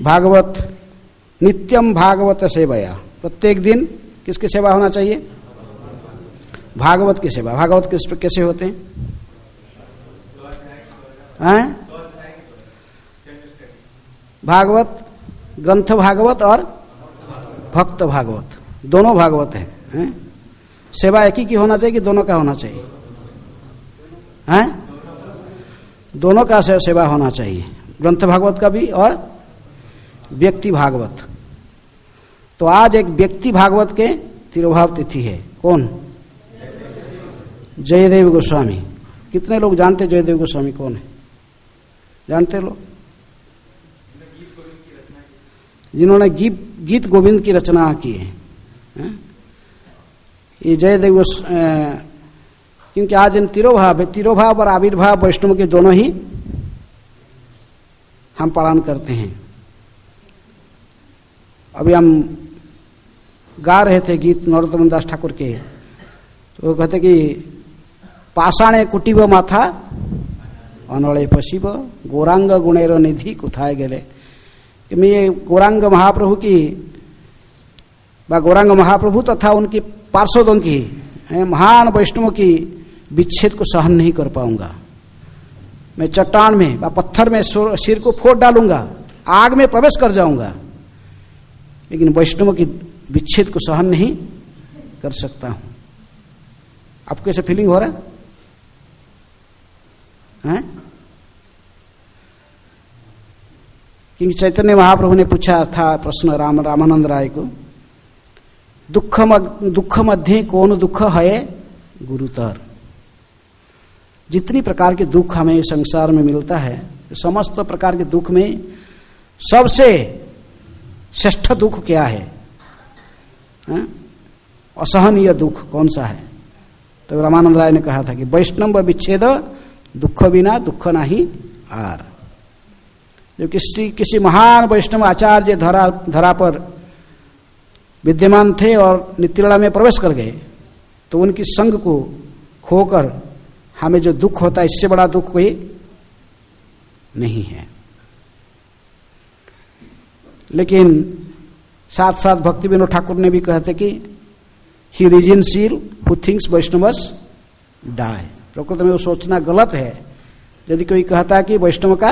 भागवत नित्यम भागवत सेवया, प्रत्येक दिन किसकी सेवा होना चाहिए? भागवत की सेवा। भागवत कैसे होते हैं? भागवत, ग्रंथ भागवत और भक्त भागवत, दोनों भागवत हैं। सेवा एक ही की होना चाहिए कि दोनों का होना चाहिए? दोनों का सेवा होना चाहिए, ग्रंथ भागवत का भी और व्यक्ति भागवत। तो आज एक व्यक्ति भागवत के तिरुभाव तिथि है। कौन? जयदेव गोस्वामी। कितने लोग जानते जयदेव गोस्वामी कौन है? जानते लोग? जिन्होंने गीत गोविंद की रचना की है। ये जयदेव गोस्वामी, क्योंकि आज इन तिरोभाव और आविर्भाव वैष्णव के दोनों ही हम पालन करते हैं। अभी हम गा रहे थे गीत नरोत्तम दास ठाकुर के, तो वो कहते कि पाषाणे कुटीब माथा अनळे पशिब गौरांग गुणेर निधि कुथाए गेले। कि मैं ये गौरांग महाप्रभु की गौरांग महाप्रभु तथा उनकी पार्षदों की महान वैष्णव की विच्छेद को सहन नहीं कर पाऊंगा। मैं चट्टान में व पत्थर में सिर को फोड़ डालूंगा, आग में प्रवेश कर जाऊंगा, लेकिन वैष्णव की विच्छेद को सहन नहीं कर सकता हूं। आपको कैसे फीलिंग हो रहा है? क्योंकि चैतन्य महाप्रभु ने पूछा था प्रश्न रामानंद राय को, दुख मध्य कौन दुख है गुरुतर। जितनी प्रकार के दुख हमें संसार में मिलता है, समस्त प्रकार के दुख में सबसे श्रेष्ठ दुख क्या है? असहनीय दुख कौन सा है? तो रामानंद राय ने कहा था कि वैष्णव विच्छेद दुख बिना दुख नहीं आर। जो किसी महान वैष्णव आचार्य धरा पर विद्यमान थे और नित्यलीला में प्रवेश कर गए, तो उनकी संग को खोकर हमें जो दुख होता है, इससे बड़ा दुख कोई नहीं है। लेकिन साथ साथ भक्ति विनोद ठाकुर ने भी कहते कि he reasons ill who thinks Vaishnavas die. प्रकृति में वो सोचना गलत है यदि कोई कहता है कि वैष्णव का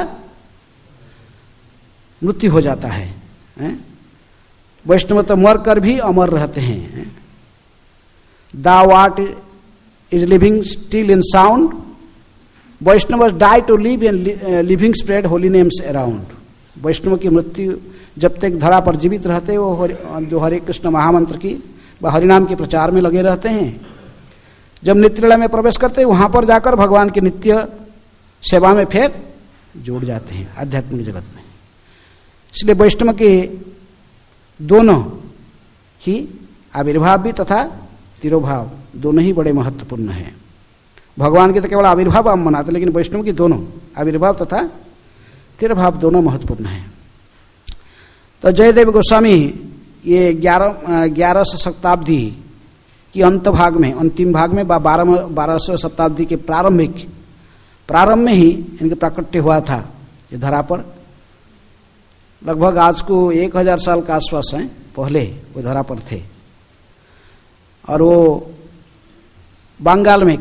मृत्यु हो जाता है। वैष्णव तो मर कर भी अमर रहते हैं। Thou art is living still in sound. Vaishnav die to live and living spread holy names around. वैष्णव की मृत्यु जब तक धरा पर जीवित रहते वो जो हरे कृष्ण महामंत्र की व हरिनाम के प्रचार में लगे रहते हैं। जब नित्यलीला में प्रवेश करते हैं वहां पर जाकर भगवान की नित्य सेवा में फिर जुड़ जाते हैं आध्यात्मिक जगत में। इसलिए वैष्णव के दोनों ही आविर्भाव भी तथा तिरोभाव दोनों ही बड़े महत्वपूर्ण हैं। भगवान के तो केवल आविर्भाव हम मनाते, लेकिन वैष्णव की दोनों आविर्भाव तथा तिरोभाव दोनों महत्वपूर्ण हैं। तो जयदेव गोस्वामी ये 11वीं शताब्दी की अंत भाग में, अंतिम भाग में 12वीं शताब्दी के प्रारंभ में ही इनके प्राकट्य हुआ था। ये धरा पर लगभग आज को 1000 साल का आसपास है पहले वो धरा पर थे। और वो बंगाल में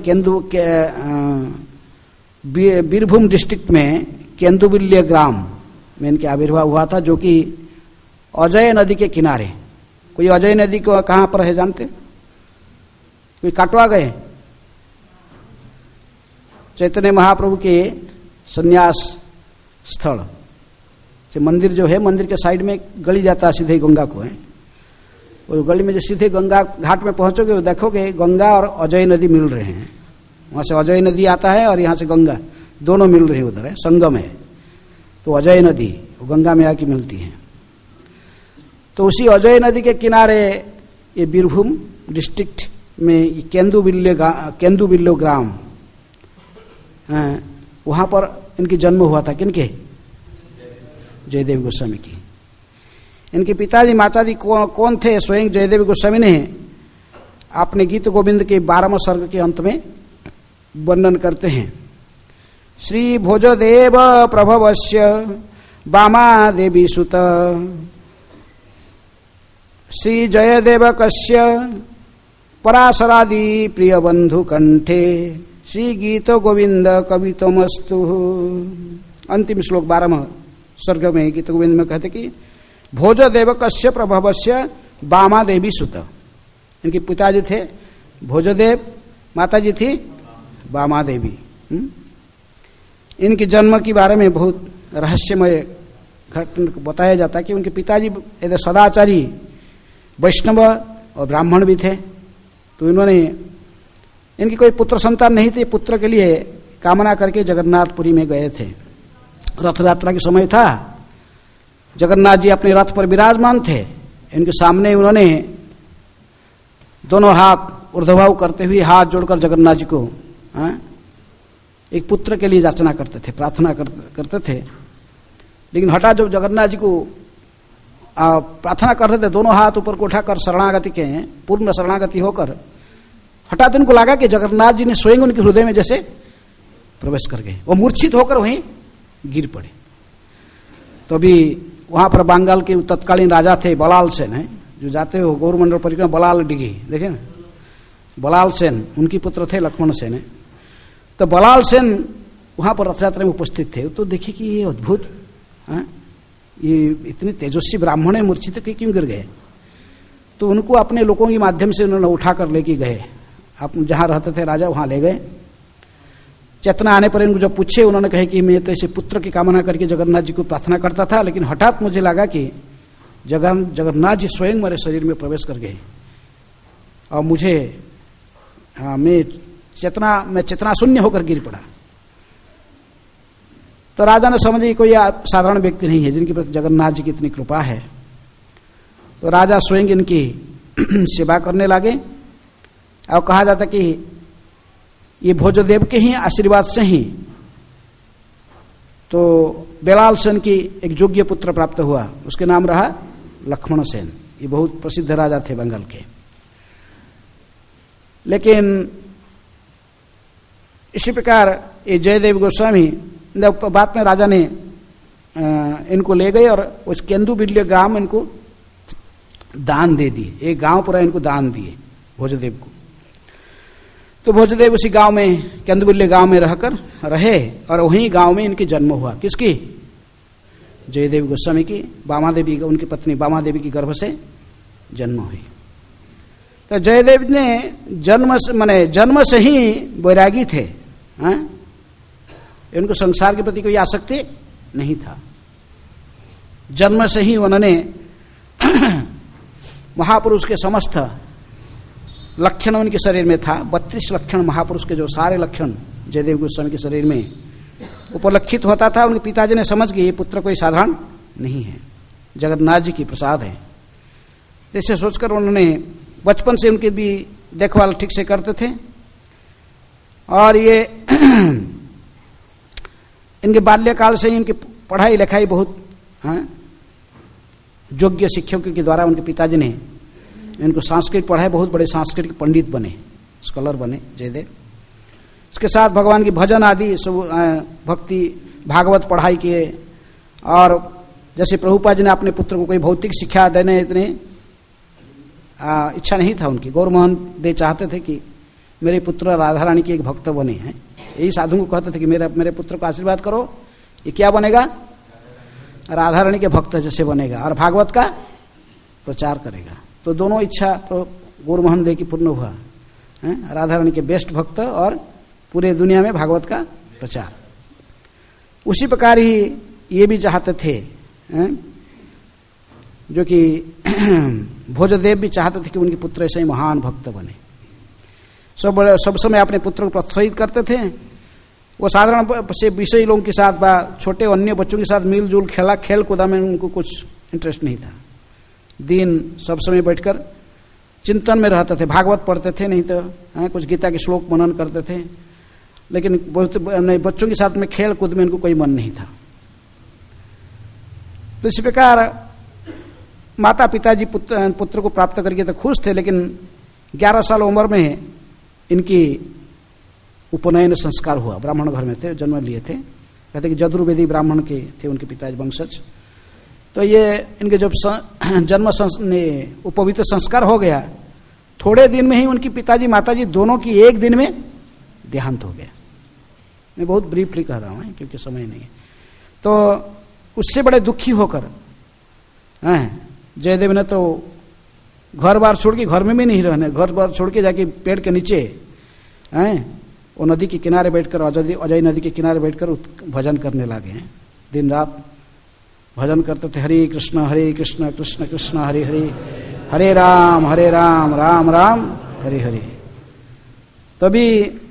बीरभूम डिस्ट्रिक्ट में केंदुबिल्य ग्राम में इनके आविर्भाव हुआ था, जो कि अजय नदी के किनारे। कोई अजय नदी को कहाँ पर है जानते? कोई काटवा गए? चैतन्य महाप्रभु के संन्यास स्थल से मंदिर जो है, मंदिर के साइड में गली जाता है सीधे गंगा को है। और गली में जो सीधे गंगा घाट में पहुंचोगे देखोगे गंगा और अजय नदी मिल रहे हैं। वहां से अजय नदी आता है और यहाँ से गंगा दोनों मिल रही है, उधर है संगम है। तो अजय नदी वो गंगा में आके मिलती है। तो उसी अजय नदी के किनारे ये बीरभूम डिस्ट्रिक्ट में केंदुबिल्लो ग्राम, वहां पर इनकी जन्म हुआ था। किनके? जयदेव गोस्वामी की। इनके पिताजी माताजी कौन थे? स्वयं जयदेव गोस्वामी ने अपने गीत गोविंद के 12वें सर्ग के अंत में वर्णन करते हैं। श्री भोजदेव प्रभवस्य बामा देवी सुत श्री जयदेव कस्य पराशरादि प्रिय बंधु कंठे श्री गीत गोविंद कवितमस्तु। अंतिम श्लोक 12 सर्ग में गीत गोविंद में कहते कि भोजदेव कस्य प्रभवस्य बामा देवी सुत। इनके पिताजी थे भोजदेव, माताजी थी बामा देवी। इनके जन्म के बारे में बहुत रहस्यमय घटना बताया जाता है कि उनके पिताजी सदाचारी वैष्णव और ब्राह्मण भी थे। तो इन्होंने, इनकी कोई पुत्र संतान नहीं थी, पुत्र के लिए कामना करके जगन्नाथपुरी में गए थे। रथ यात्रा के समय था, जगन्नाथ जी अपने रथ पर विराजमान थे। इनके सामने उन्होंने दोनों हाथ ऊर्ध्वभाव करते हुए हाथ जोड़कर जगन्नाथ जी को एक पुत्र के लिए याचना करते थे, प्रार्थना करते थे। लेकिन हठात जब जगन्नाथ जी को प्रार्थना करते थे, दोनों हाथ ऊपर को उठाकर शरणागति के पूर्ण शरणागति होकर, हठात इनको लगा कि जगन्नाथ जी ने स्वयं उनके हृदय में जैसे प्रवेश कर गए। वो मूर्छित होकर वहीं गिर पड़े। तो अभी वहां पर बंगाल के तत्कालीन राजा थे बलाल सेन, है जो जाते हो गौरमंडल परिक्रमा, बलाल डिगी देखे ना, बलाल सेन उनकी पुत्र थे लक्ष्मण सेन है। तो बलाल सेन वहां पर रथ यात्रा में उपस्थित थे। तो देखिए कि ये अद्भुत, ये इतने तेजस्वी ब्राह्मण है, मूर्छित क्यों गिर गए। तो उनको अपने लोगों के माध्यम से उन्होंने उठाकर लेके गए, आप जहां रहते थे राजा वहां ले गए। चेतना आने पर इनको जब पूछे, उन्होंने कहे कि मैं तो ऐसे पुत्र की कामना करके जगन्नाथ जी को प्रार्थना करता था, लेकिन हठात मुझे लगा कि जगन्नाथ जी स्वयं मेरे शरीर में प्रवेश कर गए और मुझे मैं चेतना शून्य होकर गिर पड़ा। तो राजा ने समझे कोई साधारण व्यक्ति नहीं है जिनके प्रति जगन्नाथ जी की इतनी कृपा है। तो राजा स्वयं इनकी सेवा करने लगे। और कहा जाता कि ये भोजदेव के ही आशीर्वाद से ही तो बेलाल सेन की एक योग्य पुत्र प्राप्त हुआ, उसके नाम रहा लक्ष्मण सेन। ये बहुत प्रसिद्ध राजा थे बंगाल के। लेकिन इसी प्रकार ये जयदेव गोस्वामी बाद में राजा ने इनको ले गए और उस केंदुबिल्य ग्राम इनको दान दे दिए। एक गांव पूरा इनको दान दिए भोजदेव को। तो भोजदेव उसी गांव में, केंदुबिल्य गांव में रहकर रहे और वहीं गांव में इनकी जन्म हुआ। किसकी? जयदेव गोस्वामी की। बामा देवी, उनकी पत्नी बामा देवी की गर्भ से जन्म हुई। तो जयदेव ने जन्म से ही वैरागी थे। इनको संसार के प्रति कोई आसक्ति नहीं था। जन्म से ही उन्होंने महापुरुष के समस्त लक्षण उनके शरीर में था। 32 लक्षण महापुरुष के जो सारे लक्षण जयदेव गोस्वामी के शरीर में उपलक्षित होता था। उनके पिताजी ने समझ गए ये पुत्र कोई साधारण नहीं है, जगन्नाथ जी की प्रसाद है। ऐसे सोचकर उन्होंने बचपन से उनकी भी देखभाल ठीक से करते थे। और ये इनके बाल्यकाल से ही इनकी पढ़ाई लिखाई बहुत योग्य शिक्षकों के द्वारा उनके पिताजी ने इनको संस्कृत पढ़ाए। बहुत बड़े सांस्कृतिक पंडित बने, स्कॉलर बने जयदेव। इसके साथ भगवान की भजन आदि सब भक्ति भागवत पढ़ाई किए। और जैसे प्रभुपाद जी ने अपने पुत्र को कोई भौतिक शिक्षा देने इतने इच्छा नहीं था उनकी। गौरमोहन दे चाहते थे कि मेरे पुत्र राधा रानी के एक भक्त बने हैं। यही साधु को कहते थे कि मेरे पुत्र को आशीर्वाद करो, ये क्या बनेगा? राधा रानी के भक्त जैसे बनेगा और भागवत का प्रचार करेगा। तो दोनों इच्छा गौरमोहन दे की पूर्ण हुआ, राधा रानी के बेस्ट भक्त और पूरे दुनिया में भागवत का प्रचार। उसी प्रकार ही ये भी चाहते थे, जो कि भोजदेव भी चाहते थे कि उनके पुत्र ऐसे ही महान भक्त बने। सब समय अपने पुत्र को प्रोत्साहित करते थे। वो साधारण से विषयी लोगों के साथ बा छोटे अन्य बच्चों के साथ मिलजुल खेल कूदा में उनको कुछ इंटरेस्ट नहीं था। दिन सब समय बैठकर चिंतन में रहते थे, भागवत पढ़ते थे, नहीं तो कुछ गीता के श्लोक मनन करते थे। लेकिन बच्चों के साथ में खेल कूद में इनको कोई मन नहीं था। तो इसी प्रकार माता पिताजी पुत्र को प्राप्त करके तो खुश थे, लेकिन 11 साल उम्र में इनकी उपनयन संस्कार हुआ। ब्राह्मण घर में थे, जन्म लिए थे। कहते कि जदुर्वेदी ब्राह्मण के थे उनके पिताजी वंशज। तो ये इनके जब जन्म वो पवित्र संस्कार हो गया, थोड़े दिन में ही उनकी पिताजी माताजी दोनों की एक दिन में देहांत हो गया। मैं बहुत ब्रीफली कह रहा हूँ क्योंकि समय नहीं है। तो उससे बड़े दुखी होकर जयदेव ने तो घर बार छोड़ के, घर में भी नहीं रहने, घर बार छोड़ के जाके पेड़ के नीचे वो नदी के किनारे बैठकर, अजय नदी के किनारे बैठकर भजन करने लगे हैं। दिन रात भजन करते थे, हरे कृष्ण कृष्ण कृष्ण हरे हरे, हरे राम राम राम हरे हरे। तभी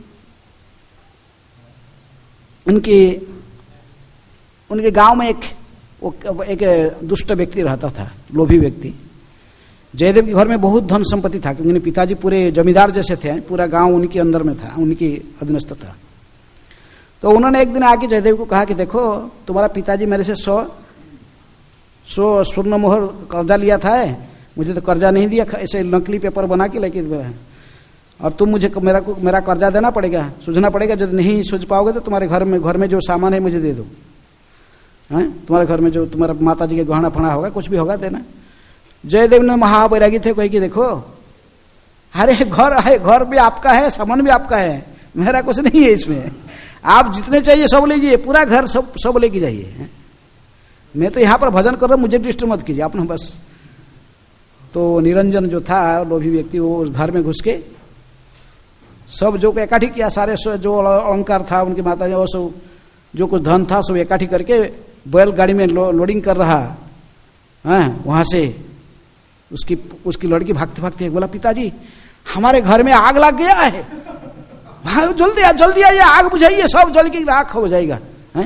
उनके गांव में एक दुष्ट व्यक्ति रहता था, लोभी व्यक्ति। जयदेव के घर में बहुत धन संपत्ति था क्योंकि पिताजी पूरे जमींदार जैसे थे, पूरा गांव उनके अंदर में था, उनकी अधीनस्थ था। तो उन्होंने एक दिन आके जयदेव को कहा कि देखो तुम्हारा पिताजी मेरे से 100 स्वर्ण मोहर कर्जा लिया था, मुझे तो कर्जा नहीं दिया, ऐसे नकली पेपर बना के लेके, और तुम मुझे मेरा कर्जा देना पड़ेगा, सूझना पड़ेगा। यदि नहीं सूझ पाओगे तो तुम्हारे घर में जो सामान है मुझे दे दो, तुम्हारे घर में जो तुम्हारा माता जी के गहना फना होगा, कुछ भी होगा देना। जयदेव ने महावैरागी थे, कहे कि देखो अरे घर भी आपका है, सामान भी आपका है, मेरा कुछ नहीं है इसमें, आप जितने चाहिए सब लीजिए, पूरा घर सब लेके जाइए, मैं तो यहाँ पर भजन कर रहा हूँ, मुझे डिस्टर्ब मत कीजिए आप ना बस। तो निरंजन जो था लोभी व्यक्ति, वो उस घर में घुस के सब जो इकट्ठी किया, सारे जो अलंकार था उनकी माता जी, वो सब जो कुछ धन था सब इकट्ठी करके बैलगाड़ी में लोडिंग कर रहा है। वहां से उसकी लड़की भागते भागते बोला, पिताजी हमारे घर में आग लग गया है, जल्दी आइए, आग बुझाइए, सब जल की राख हो जाएगा।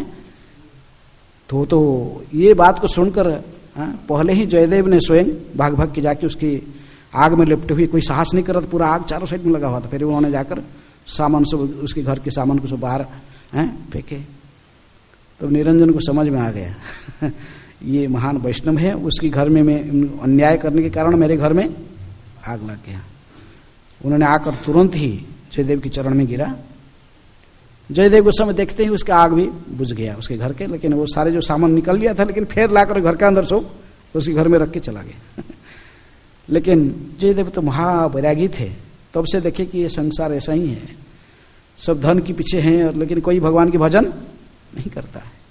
तो ये बात को सुनकर पहले ही जयदेव ने स्वयं भाग के जाके उसकी आग में लिपटे हुए, कोई साहस नहीं कर रहा था, पूरा आग चारों साइड में लगा हुआ था। फिर उन्होंने जाकर सामान सब, उसके घर के सामान को सब बाहर फेंके। तो निरंजन को समझ में आ गया ये महान वैष्णव है, उसकी घर में मैं अन्याय करने के कारण मेरे घर में आग लग गया। उन्होंने आकर तुरंत ही जयदेव के चरण में गिरा। जयदेव को समय देखते ही उसका आग भी बुझ गया उसके घर के, लेकिन वो सारे जो सामान निकल गया था, लेकिन फिर लाकर घर के अंदर सब उसके घर में रख के चला गया। लेकिन जयदेव तो महावैरागी थे, तब से देखे कि ये संसार ऐसा ही है, सब धन के पीछे हैं, लेकिन कोई भगवान की भजन नहीं करता है।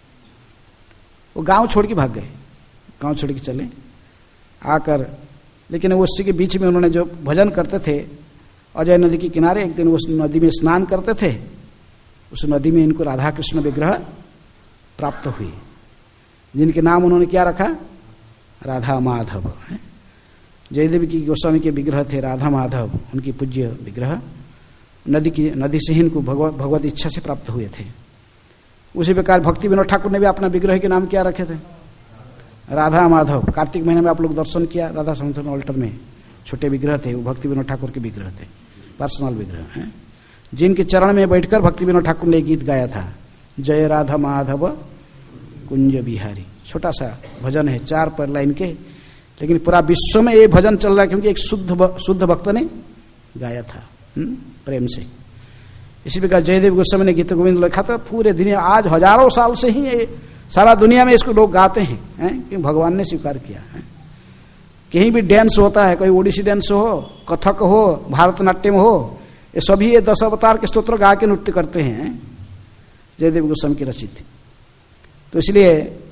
वो गांव छोड़ के भाग गए, गांव छोड़ के चले आकर, लेकिन उसी के बीच में उन्होंने जो भजन करते थे अजय नदी के किनारे, एक दिन उस नदी में स्नान करते थे, उस नदी में इनको राधा कृष्ण विग्रह प्राप्त हुए, जिनके नाम उन्होंने क्या रखा, राधा माधव। जयदेव की गोस्वामी के विग्रह थे राधा माधव, उनकी पूज्य विग्रह, नदी से ही इनको भगवत इच्छा से प्राप्त हुए थे। उसी प्रकार भक्ति विनोद ठाकुर ने भी अपना विग्रह के नाम क्या रखे थे, राधा माधव। कार्तिक महीने में आप लोग दर्शन किया, राधा संस्थान ऑल्टर में छोटे विग्रह थे, वो भक्ति विनोद ठाकुर के विग्रह थे, पर्सनल विग्रह हैं, जिनके चरण में बैठकर भक्ति विनोद ठाकुर ने गीत गाया था, जय राधा माधव कुंज बिहारी। छोटा सा भजन है, 4 लाइन के, लेकिन पूरा विश्व में ये भजन चल रहा है क्योंकि एक शुद्ध भक्त ने गाया था प्रेम से। इसी प्रकार जयदेव गोस्वामी ने गीत गोविंद लिखा था, पूरे दुनिया आज हजारों साल से ही सारा दुनिया में इसको लोग गाते हैं, क्योंकि भगवान ने स्वीकार किया है। कहीं भी डांस होता है, कोई ओडिसी डांस हो, कथक हो, भारतनाट्यम हो, ये सभी ये 10 अवतार के स्तोत्र गा के नृत्य करते हैं, जयदेव गोस्वामी की रचित। तो इसलिए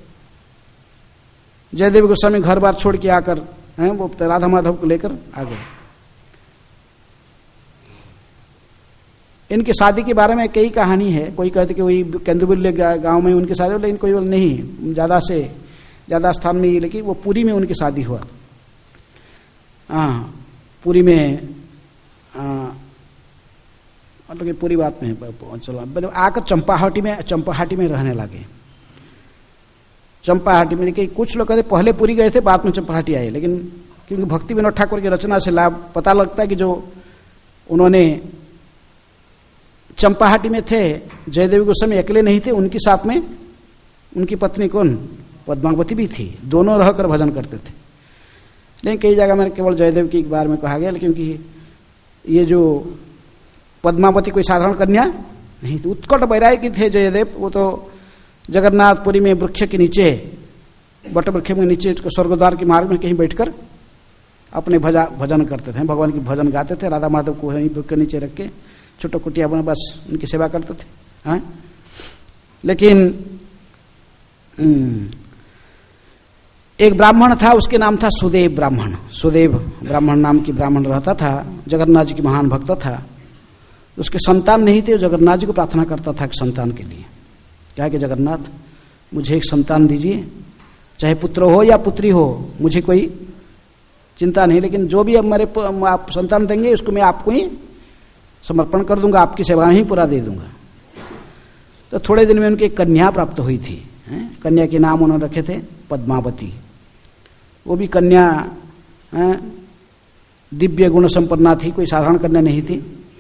जयदेव गोस्वामी घर बार छोड़ के आकर वो राधा माधव को लेकर आ गए। इनकी शादी के बारे में कई कहानी है, कोई कहते कि वही केंदुबल्य गांव में उनकी शादी, लेकिन कोई नहीं, ज्यादा से ज्यादा स्थान में, लेकिन वो पुरी में उनकी शादी हुआ। पुरी में मतलब पूरी बात में चलो आकर चंपाहाटी में रहने लगे। चंपाहाटी में, लेकिन कुछ लोग कहते पहले पुरी गए थे, बाद में चंपाहाटी आए, लेकिन क्योंकि भक्ति विनोद ठाकुर की रचना से लाभ पता लगता है कि जो उन्होंने चंपाहाटी में थे, जयदेव गोस्वामी अकेले नहीं थे, उनके साथ में उनकी पत्नी कौन, पद्मावती भी थी, दोनों रहकर भजन करते थे। लेकिन कई जगह में केवल जयदेव की बारे में कहा गया, लेकिन कि ये जो पद्मावती कोई साधारण कन्या नहीं थी, उत्कट वैरागी थे जयदेव। वो तो जगन्नाथपुरी में वृक्ष के नीचे, बट वृक्ष के नीचे स्वर्गद्वार के मार्ग में कहीं बैठकर अपने भजन करते थे, भगवान की भजन गाते थे। राधा माधव को वहीं वृक्ष के नीचे रख के छोटा कुटिया बना, बस उनकी सेवा करते थे। हाँ, लेकिन एक ब्राह्मण था, उसके नाम था सुदेव ब्राह्मण। सुदेव ब्राह्मण नाम की ब्राह्मण रहता था, जगन्नाथ जी की महान भक्त था। उसके संतान नहीं थे, जगन्नाथ जी को प्रार्थना करता था कि संतान के लिए, क्या कि जगन्नाथ मुझे एक संतान दीजिए, चाहे पुत्र हो या पुत्री हो, मुझे कोई चिंता नहीं, लेकिन जो भी अब मेरे आप संतान देंगे उसको मैं आपको ही समर्पण कर दूंगा, आपकी सेवा ही पूरा दे दूंगा। तो थोड़े दिन में उनकी एक कन्या प्राप्त हुई थी। कन्या के नाम उन्होंने रखे थे पद्मावती। वो भी कन्या दिव्य गुण संपन्ना थी, कोई साधारण कन्या नहीं थी।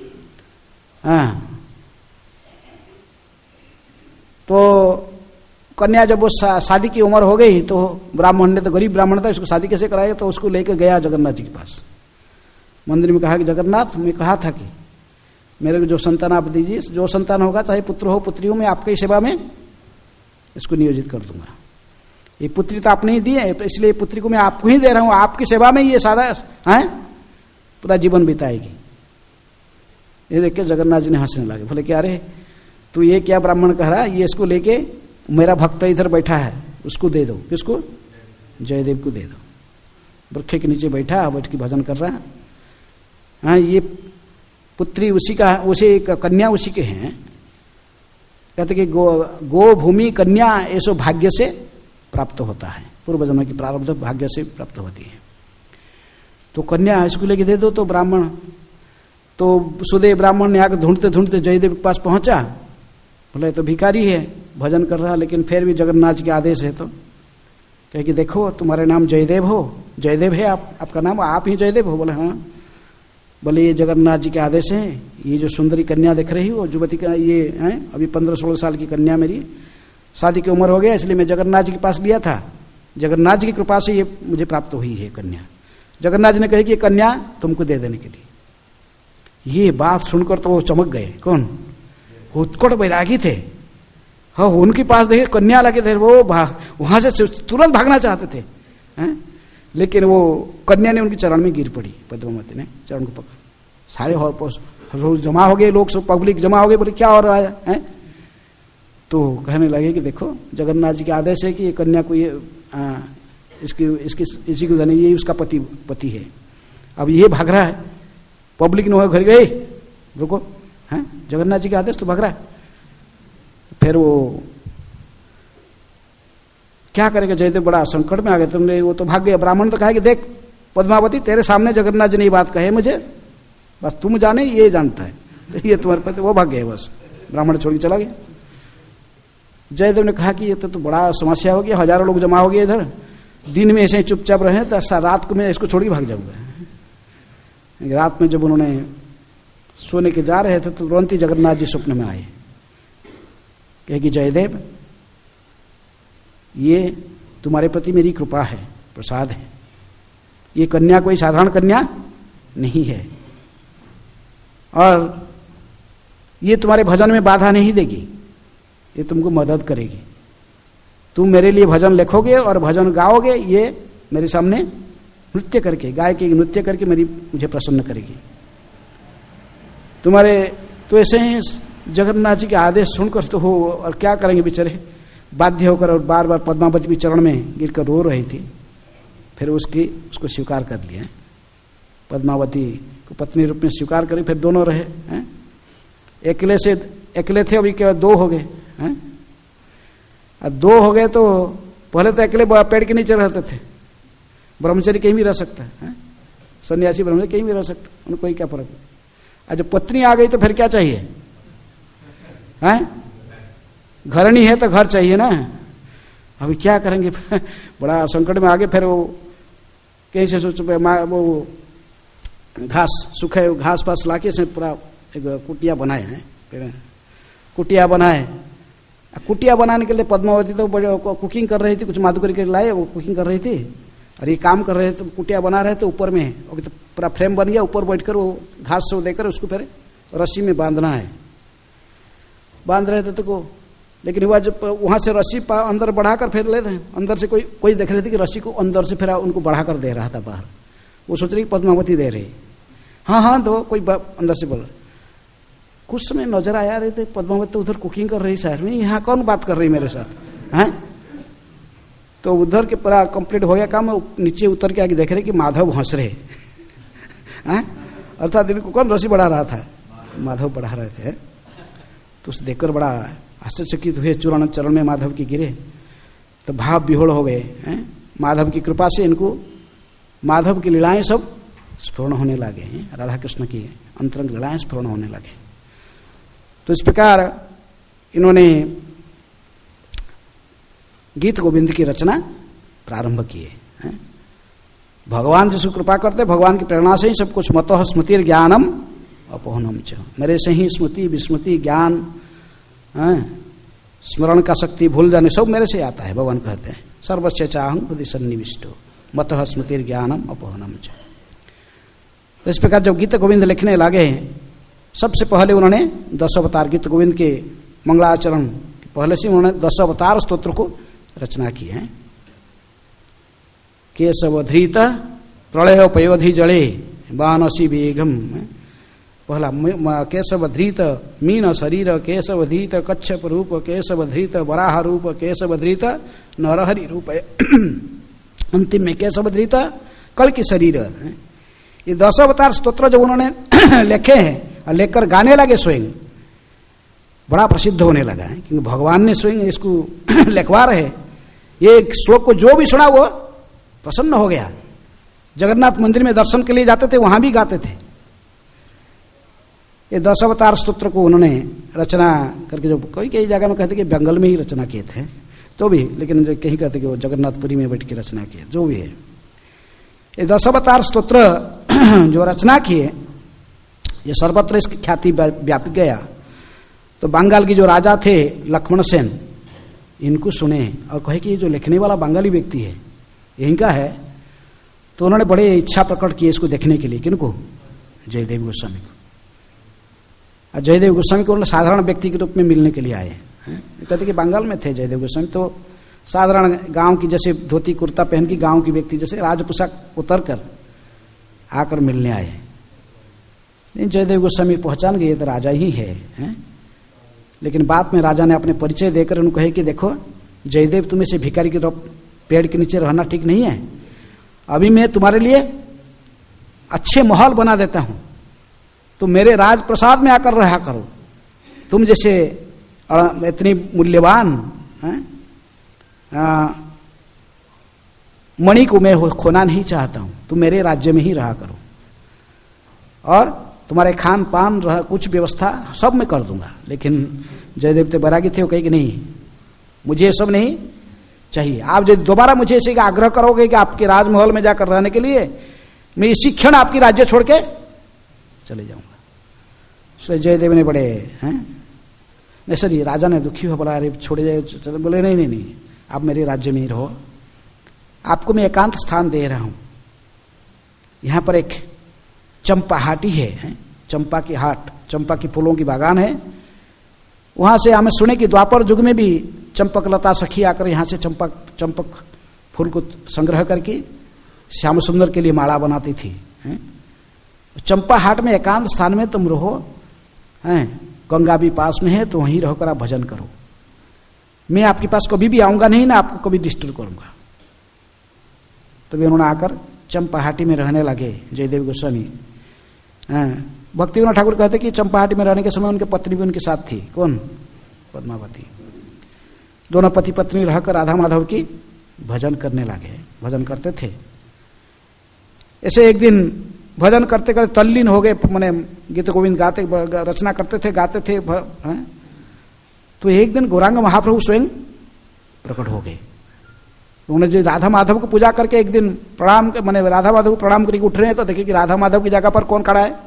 तो कन्या जब वो शादी की उम्र हो गई तो ब्राह्मण ने, तो गरीब ब्राह्मण था, इसको शादी कैसे कराएगा, तो उसको लेकर गया जगन्नाथ जी के पास। मंदिर में कहा कि जगन्नाथ, मैं कहा था कि मेरे को जो संतान आप दीजिए, जो संतान होगा चाहे पुत्र हो पुत्री हो, मैं आपकी सेवा में इसको नियोजित कर दूंगा। ये पुत्री तो आपने ही दी है, इसलिए पुत्री को मैं आपको ही दे रहा हूं, आपकी सेवा में ये सारा पूरा जीवन बिताएगी। ये देख के जगन्नाथ जी ने हंसने लगे, बोले क्या रे तू ये क्या ब्राह्मण कह रहा है, ये इसको लेके मेरा भक्त इधर बैठा है, उसको दे दो। किसको? जयदेव को दे दो। वृक्ष के नीचे बैठा, बैठ के भजन कर रहा है। हाँ, ये पुत्री उसी का, उसी कन्या उसी के हैं। कहते कि गो भूमि कन्या ऐसो भाग्य से प्राप्त होता है, पूर्व जन्म की प्रारब्ध भाग्य से प्राप्त होती है। तो कन्या इसको लेके दे दो। तो ब्राह्मण, तो सुदेव ब्राह्मण ने आकर ढूंढते ढूंढते जयदेव के पास पहुंचा। बोले तो भिखारी है, भजन कर रहा, लेकिन फिर भी जगन्नाथ जी के आदेश है। तो कहे कि देखो तुम्हारे नाम जयदेव हो, जयदेव है आपका नाम, आप ही जयदेव हो? बोले हाँ। बोले ये जगन्नाथ जी के आदेश है, ये जो सुंदरी कन्या देख रही हो, युवती का ये है, अभी 15-16 साल की कन्या मेरी, शादी की उम्र हो गया, इसलिए मैं जगन्नाथ जी के पास लिया था। जगन्नाथ जी की कृपा से ये मुझे प्राप्त हुई है कन्या। जगन्नाथ जी ने कही कि ये कन्या तुमको दे देने के लिए। ये बात सुनकर तो वो चमक गए। कौन? उत्कट वैरागी थे। हाँ, उनके पास देखिए कन्या लगे थे, वो वहां से तुरंत भागना चाहते थे। लेकिन वो कन्या ने उनके चरण में गिर पड़ी। पद्मावती ने चरण को पकड़, सारे रोज जमा हो गए, लोग सब पब्लिक जमा हो गए। बोले क्या हो रहा है? तो कहने लगे कि देखो जगन्नाथ जी के आदेश है कि ये कन्या को ये इसी को देने, ये उसका पति है। अब ये भाग रहा है, पब्लिक ने घर गए, रुको, हैं जगन्नाथ जी के आदेश तो भाग रहा है। फिर वो क्या करेगा? जयदेव बड़ा संकट में आ गए। तुमने वो तो भाग गया। ब्राह्मण तो कहा कि देख पद्मावती, तेरे सामने जगन्नाथ जी ने ये बात कहे मुझे, बस तुम जाने, ये जानता है, तो ये तुम्हारे पति। वो भाग गए, बस ब्राह्मण छोड़ के चला गया। जयदेव ने कहा कि ये तो बड़ा समस्या हो गया, हजारों लोग जमा हो गए इधर, दिन में ऐसे ही चुपचाप रहे, तो रात को मैं इसको छोड़ के भाग जाऊंगा। रात में जब उन्होंने सोने के जा रहे थे तो तुरंत ही जगन्नाथ जी स्वप्न में आए। कहे कि जयदेव, ये तुम्हारे प्रति मेरी कृपा है, प्रसाद है। ये कन्या कोई साधारण कन्या नहीं है, और ये तुम्हारे भजन में बाधा नहीं देगी, ये तुमको मदद करेगी। तुम मेरे लिए भजन लिखोगे और भजन गाओगे, ये मेरे सामने नृत्य करके, गाय के नृत्य करके मुझे प्रसन्न करेगी। तुम्हारे तो ऐसे ही जगन्नाथ जी के आदेश सुनकर तो हो, और क्या करेंगे बेचारे, बाध्य होकर, और बार बार पद्मावती भी चरण में गिरकर रो रही थी। फिर उसको स्वीकार कर लिया। पद्मावती को पत्नी रूप में स्वीकार करी। फिर दोनों रहे हैं, अकेले थे, अभी केवल 2 हो गए हैं। अब 2 हो गए तो पहले तो अकेले पेड़ के नीचे रहते थे। ब्रह्मचारी कहीं भी रह सकता है, सन्यासी ब्रह्मचारी कहीं भी रह सकता, उनको कोई क्या फर्क। आज जब पत्नी आ गई तो फिर क्या चाहिए? घरनी है तो घर चाहिए ना। अभी क्या करेंगे? बड़ा संकट में आ गए। फिर वो कहीं से सोच, वो घास, सूखे घास पास लाके से पूरा एक कुटिया बनाए हैं, कुटिया बनाए। कुटिया बनाने के लिए पद्मावती तो कुकिंग कर रही थी, कुछ माधुकरी के लाए, वो कुकिंग कर रही थी और ये काम कर रहे थे। तो कुटिया बना रहे थे ऊपर में, अभी तो पूरा फ्रेम बन गया, ऊपर बैठकर वो घास से देकर उसको फिर रस्सी में बांधना है। बांध रहे थे तो लेकिन हुआ जब वहां से रस्सी अंदर बढ़ाकर फिर ले रहे, अंदर से कोई देख रहे थे कि रस्सी को अंदर से फिर उनको बढ़ाकर दे रहा था बाहर। वो सोच रही पद्मावती दे रही, हाँ दो, कोई अंदर से बोल। कुछ समय नजर आया रहे थे पद्मावती उधर कुकिंग कर रही साइड में, यहाँ कौन बात कर रही मेरे साथ हैं। तो उधर के पूरा कंप्लीट हो गया काम, नीचे उतर के आगे देख रहे कि माधव हंस रहे हैं, अर्थात इनको कौन रस्सी बढ़ा रहा था, माधव बढ़ा रहे थे। तो उसे देखकर बड़ा आश्चर्यचकित हुए, चूर्ण चरण में माधव की गिरे तो भाव विहोड़ हो गए हैं। माधव की कृपा से इनको माधव की लीलाएं सब स्फुरण होने लगे हैं, राधा कृष्ण की अंतरंग लीलाएं स्फुरण होने लगे। तो इस प्रकार इन्होंने गीत गोविंद की रचना प्रारंभ किए हैं। भगवान जिसको कृपा करते, भगवान की प्रेरणा से ही सब कुछ। मतः स्मृति ज्ञानम अपोहनम च, मेरे से ही स्मृति विस्मृति ज्ञान स्मरण का शक्ति भूल जाने सब मेरे से आता है। भगवान कहते हैं सर्वस्य चाहं हृदय सन्निविष्टो मतः स्मृति ज्ञानम अपोहनम च। तो इस प्रकार जब गीत गोविंद लिखने लगे, सबसे पहले उन्होंने 10 अवतार गीत गोविंद के मंगलाचरण पहले से उन्होंने 10 अवतार स्तोत्र को रचना की है। केशवधृत प्रलय पयोधि जड़े बानसी वेगम, पहला केशवधृत मीन शरीर, केशवधृत कच्छप रूप, केशवधृत वराह रूप, केशवधृत नरहरि रूप, अंतिम में केशवधृत कल की शरीर। ये 10 अवतार स्तोत्र जो उन्होंने लिखे हैं और लेकर गाने लगे स्वयं, बड़ा प्रसिद्ध होने लगा है, क्योंकि भगवान ने स्वयं इसको लिखवा रहे। ये श्लोक को जो भी सुना वो प्रसन्न हो गया। जगन्नाथ मंदिर में दर्शन के लिए जाते थे, वहां भी गाते थे। ये 10 अवतार स्तोत्र को उन्होंने रचना करके, जो कई जगह में कहते कि बंगाल में ही रचना किए थे तो भी, लेकिन जो कहीं कहते कि वो जगन्नाथपुरी में बैठ के रचना किए, जो भी है। ये 10 अवतार स्तोत्र जो रचना किए, ये सर्वत्र इसकी ख्याति व्याप गया। तो बंगाल के जो राजा थे लक्ष्मण सेन, इनको सुने और कहे कि ये जो लिखने वाला बंगाली व्यक्ति है इनका है। तो उन्होंने बड़े इच्छा प्रकट की इसको देखने के लिए। किनको? जयदेव गोस्वामी को। जयदेव गोस्वामी को उन्होंने साधारण व्यक्ति के रूप में मिलने के लिए आए हैं। कहते कि बंगाल में थे जयदेव गोस्वामी, तो साधारण गांव की जैसे धोती कुर्ता पहन की गांव की व्यक्ति जैसे राज पोशाक उतर कर आकर मिलने आए। जयदेव गोस्वामी पहचान गए तो राजा ही है। लेकिन बाद में राजा ने अपने परिचय देकर उनको कहे कि देखो जयदेव, तुम ऐसे भिखारी के पेड़ के नीचे रहना ठीक नहीं है। अभी मैं तुम्हारे लिए अच्छे माहौल बना देता हूं, तुम मेरे राजप्रसाद में आकर रहा करो। तुम जैसे इतनी मूल्यवान मणि को मैं खोना नहीं चाहता हूं, तुम मेरे राज्य में ही रहा करो और तुम्हारे खान पान कुछ व्यवस्था सब मैं कर दूंगा। लेकिन जयदेव तो बैरागी थे, वो कहे कि नहीं, मुझे ये सब नहीं चाहिए। आप जो दोबारा मुझे इसी का आग्रह करोगे कि आपके राजमहल में जाकर रहने के लिए, मैं इसी क्षण आपकी राज्य छोड़ के चले जाऊंगा। इसलिए जयदेव ने बड़े नहीं सर, ये राजा ने दुखी हो, बोला अरे छोड़े जाए, चले। बोले नहीं, आप मेरे राज्य में ही रहो, आपको मैं एकांत स्थान दे रहा हूं। यहां पर एक चंपा हाटी है, चंपा की हाट, चंपा की फूलों की बागान है। वहां से हमें सुने कि द्वापर युग में भी चंपक लता सखी आकर यहाँ से चंपक फूल को संग्रह करके श्याम सुंदर के लिए माला बनाती थी। चंपा हाट में एकांत स्थान में तुम रहो, गंगा भी पास में है, तो वहीं रहकर आप भजन करो। मैं आपके पास कभी भी आऊंगा नहीं ना, आपको कभी डिस्टर्ब करूंगा। तो वे उन्होंने आकर चंपाहाटी में रहने लगे जयदेव गोस्वामी। भक्ति विनोद ठाकुर कहते कि चंपाहाटी में रहने के समय उनके पत्नी भी उनके साथ थी। कौन? पद्मावती। दोनों पति पत्नी रहकर राधा माधव की भजन करने लगे, भजन करते थे। ऐसे एक दिन भजन करते करते तल्लीन हो गए, मैंने गीत गोविंद गाते रचना करते थे, गाते थे। तो एक दिन गौरांग महाप्रभु स्वयं प्रकट हो गए। उन्होंने जो राधा माधव को पूजा करके एक दिन प्रणाम, मैंने राधा माधव को प्रणाम करके उठ रहे हैं, तो देखिए कि राधा माधव की जगह पर कौन खड़ा है।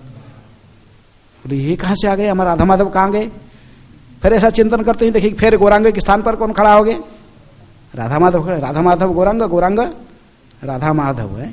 ये कहां से आ गए, हमारे राधा माधव कहां गए। फिर ऐसा चिंतन करते ही देखिए फिर गौरांग के स्थान पर कौन खड़ा हो गए, राधा माधव खड़े। राधा माधव गौरांग, गौरांग राधा माधव है।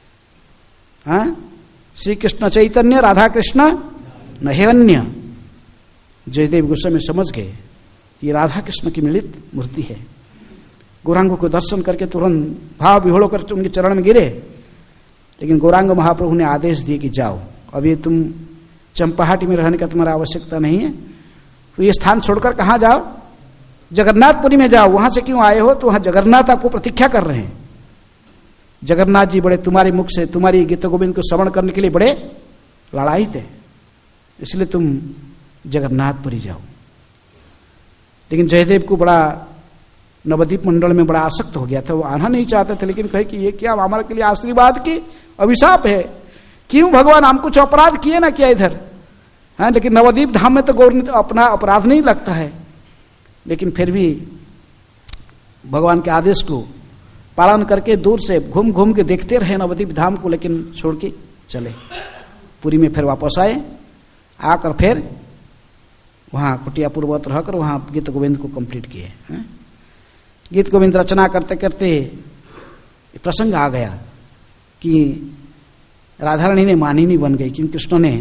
श्री कृष्ण चैतन्य राधा कृष्ण नहेवन्य। जयदेव गोस्वामी समझ गए ये राधा कृष्ण की मिलित मूर्ति है। गौरांग को दर्शन करके तुरंत भाव विह्वल होकर उनके चरण में गिरे, लेकिन गौरांग महाप्रभु ने आदेश दिए कि जाओ, अभी तुम चंपाहाटी में रहने का तुम्हारा आवश्यकता नहीं है, तो ये स्थान छोड़कर कहाँ जाओ, जगन्नाथपुरी में जाओ। वहां से क्यों आए हो? तो वहां जगन्नाथ आपको प्रतीक्षा कर रहे हैं। जगन्नाथ जी बड़े तुम्हारे मुख से तुम्हारी गीत गोविंद को श्रवण करने के लिए बड़े लालायित थे, इसलिए तुम जगन्नाथपुरी जाओ। लेकिन जयदेव को बड़ा नवद्वीप मंडल में बड़ा आसक्त हो गया था, वो आना नहीं चाहते थे, लेकिन कहे कि ये क्या हमारे के लिए आशीर्वाद की अभिशाप है, क्यों भगवान हम कुछ अपराध किए ना क्या इधर, हाँ। लेकिन नवद्वीप धाम में तो गौर अपना अपराध नहीं लगता है, लेकिन फिर भी भगवान के आदेश को पालन करके दूर से घूम घूम के देखते रहे नवद्वीप धाम को, लेकिन छोड़ के चले। पुरी में फिर वापस आए, आकर फिर वहाँ कुटिया पूर्वत रहकर वहाँ गीत गोविंद को कंप्लीट किए। गीत गोविंद रचना करते करते प्रसंग आ गया कि राधा रानी ने मानिनी बन गई, क्योंकि कृष्ण ने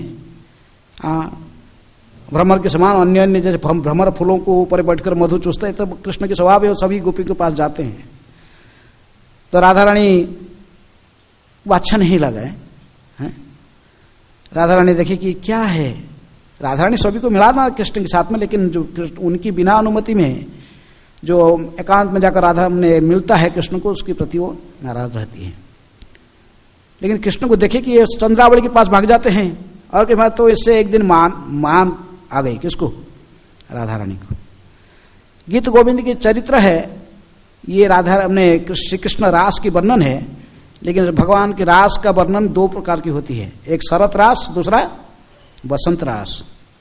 भ्रमर के समान अन्य अन्य जैसे भ्रमर फूलों को ऊपर बैठकर मधु चूसते हैं, तब कृष्ण के स्वभाव है, सभी गोपी के पास जाते हैं। तो राधा रानी वो अच्छा नहीं लगा है। राधा रानी देखी कि क्या है, राधा रानी सभी को मिला ना कृष्ण के साथ में, लेकिन जो उनकी बिना अनुमति में जो एकांत में जाकर राधा ने मिलता है कृष्ण को, उसके प्रति वो नाराज रहती है। लेकिन कृष्ण को देखे कि ये चंद्रावली के पास भाग जाते हैं, और के बाद तो इससे एक दिन मान आ गई किसको, राधा रानी को। गीत गोविंद की चरित्र है ये, राधा अपने श्री कृष्ण रास की वर्णन है, लेकिन भगवान के रास का वर्णन दो प्रकार की होती है, एक शरत रास, दूसरा बसंत रास।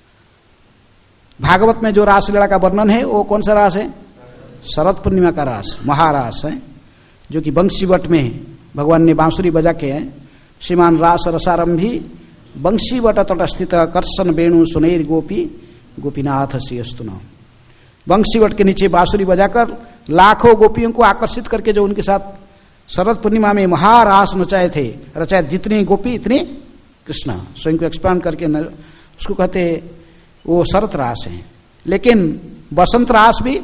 भागवत में जो रासलीला का वर्णन है वो कौन सा रास है? शरद पूर्णिमा का रास, महारास है, जो कि बंशीवट में भगवान ने बांसुरी बजा के श्रीमान रास रसारंभी बंशीवट तटस्थित कर्षण वेणु सुनैर गोपी गोपीनाथ श्रीस्तुना। बंशीवट के नीचे बांसुरी बजाकर लाखों गोपियों को आकर्षित करके जो उनके साथ शरद पूर्णिमा में महारास रचाए जितनी गोपी इतने कृष्ण, स्वयं को एक्सपांड करके उसको कहते वो शरत रास है। लेकिन बसंत रास भी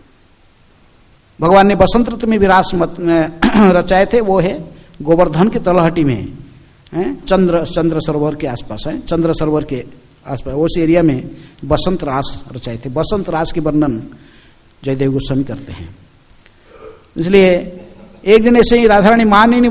भगवान ने बसंत ऋतु में भी रास रचाए थे, वो है गोवर्धन की तलहटी में, चंद्र सरोवर के आसपास है, चंद्र सरोवर के आसपास उस एरिया में बसंत रास रचाए थे। बसंत रास की वर्णन जयदेव गोस्वामी करते हैं। इसलिए एक दिन ऐसे ही राधा रानी मानिनी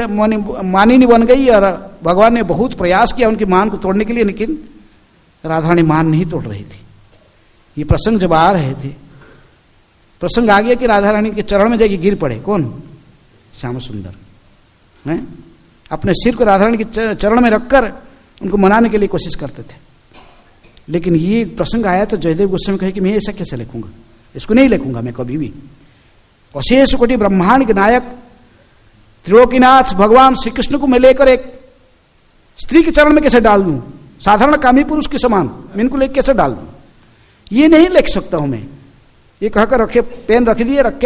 बन गई, और भगवान ने बहुत प्रयास किया उनकी मान को तोड़ने के लिए, लेकिन राधा रानी मान नहीं तोड़ रही थी। ये प्रसंग जब आ रहे थे, प्रसंग आ गया कि राधा रानी के चरण में जाके गिर पड़े। कौन? श्याम सुंदर हैं, अपने सिर को राधा रानी के चरण में रखकर उनको मनाने के लिए कोशिश करते थे। लेकिन ये प्रसंग आया तो जयदेव गोस्वामी कहे कि मैं ऐसा कैसे लिखूंगा, इसको नहीं लिखूंगा मैं कभी भी। अशेष कोटि ब्रह्मांड के नायक त्रिलोकीनाथ भगवान श्री कृष्ण को मैं लेकर एक स्त्री के चरण में कैसे डाल दूं, साधारण कामी पुरुष के समान मैं इनको लेकर कैसे डाल दूं, ये नहीं लिख सकता हूं मैं। ये कहकर रखे, पेन रख दिए, रख के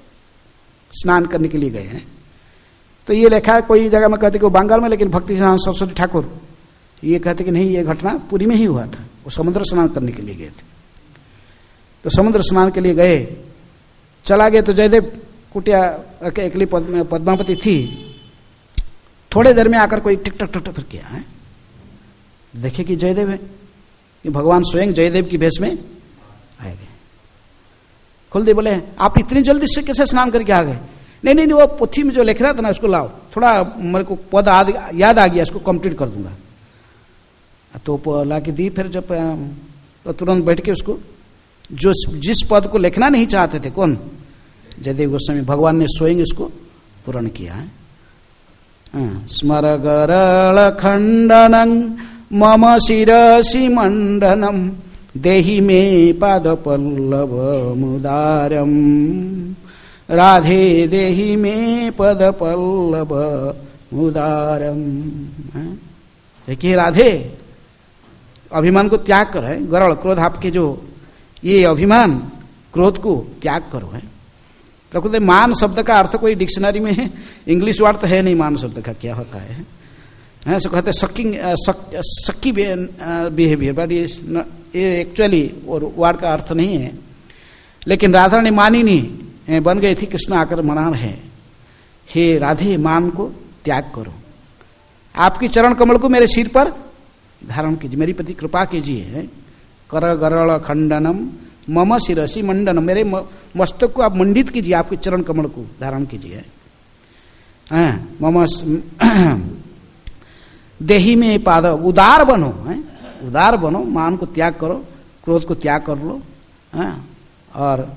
स्नान करने के लिए गए हैं। तो ये लिखा है कोई जगह में कहते कि वो बंगाल में, लेकिन भक्ति सरस्वती ठाकुर ये कहते कि नहीं, ये घटना पुरी में ही हुआ था। वो समुद्र स्नान करने के लिए गए थे। तो समुद्र स्नान के लिए गए, चला गए तो जयदेव कुटिया अकेली पद्मावती थी। थोड़े देर में आकर कोई टिक टक टक किया है, देखे कि जयदेव है, कि भगवान स्वयं जयदेव की भेष में आए गए। खोल दे, बोले आप इतनी जल्दी से कैसे स्नान करके आ गए? नहीं, वो पोथी में जो लिख रहा था ना उसको लाओ, थोड़ा मेरे को पद याद आ गया, इसको कंप्लीट कर दूंगा। तो ला के दी। फिर जब तो तुरंत बैठ के उसको जो जिस पद को लिखना नहीं चाहते थे, कौन? जयदेव गोस्वामी, भगवान ने स्वयं इसको पूर्ण किया है। स्मर गरल खंडनं मम शिरसि मंडनम देहि मे पाद पल्लव मुदारम राधे देहि मे पद पल्लव मुदारम। देखिए राधे, अभिमान को त्याग कर है, गरल क्रोध आपके जो ये अभिमान क्रोध को त्याग करो है। प्रकृति मान शब्द का अर्थ कोई डिक्शनरी में है, इंग्लिश वर्ड तो है नहीं मान शब्द का क्या होता है, सो कहते सक्की बिहेवियर, बट ये एक्चुअली और वर्ड का अर्थ नहीं है। लेकिन राधा ने मानी नहीं, बन गई थी कृष्ण आकर मना रहे, हे राधे मान को त्याग करो, आपकी चरण कमल को मेरे सिर पर धारण कीजिए, मेरी प्रति कृपा कीजिए। कर गरल खंडनम मम शिरसी मंडनम, मेरे मस्तक को आप मंडित कीजिए, आपके चरण कमल को धारण कीजिए। मम देही में पाद, उदार बनो, उदार बनो, मान को त्याग करो, क्रोध को त्याग कर लो, और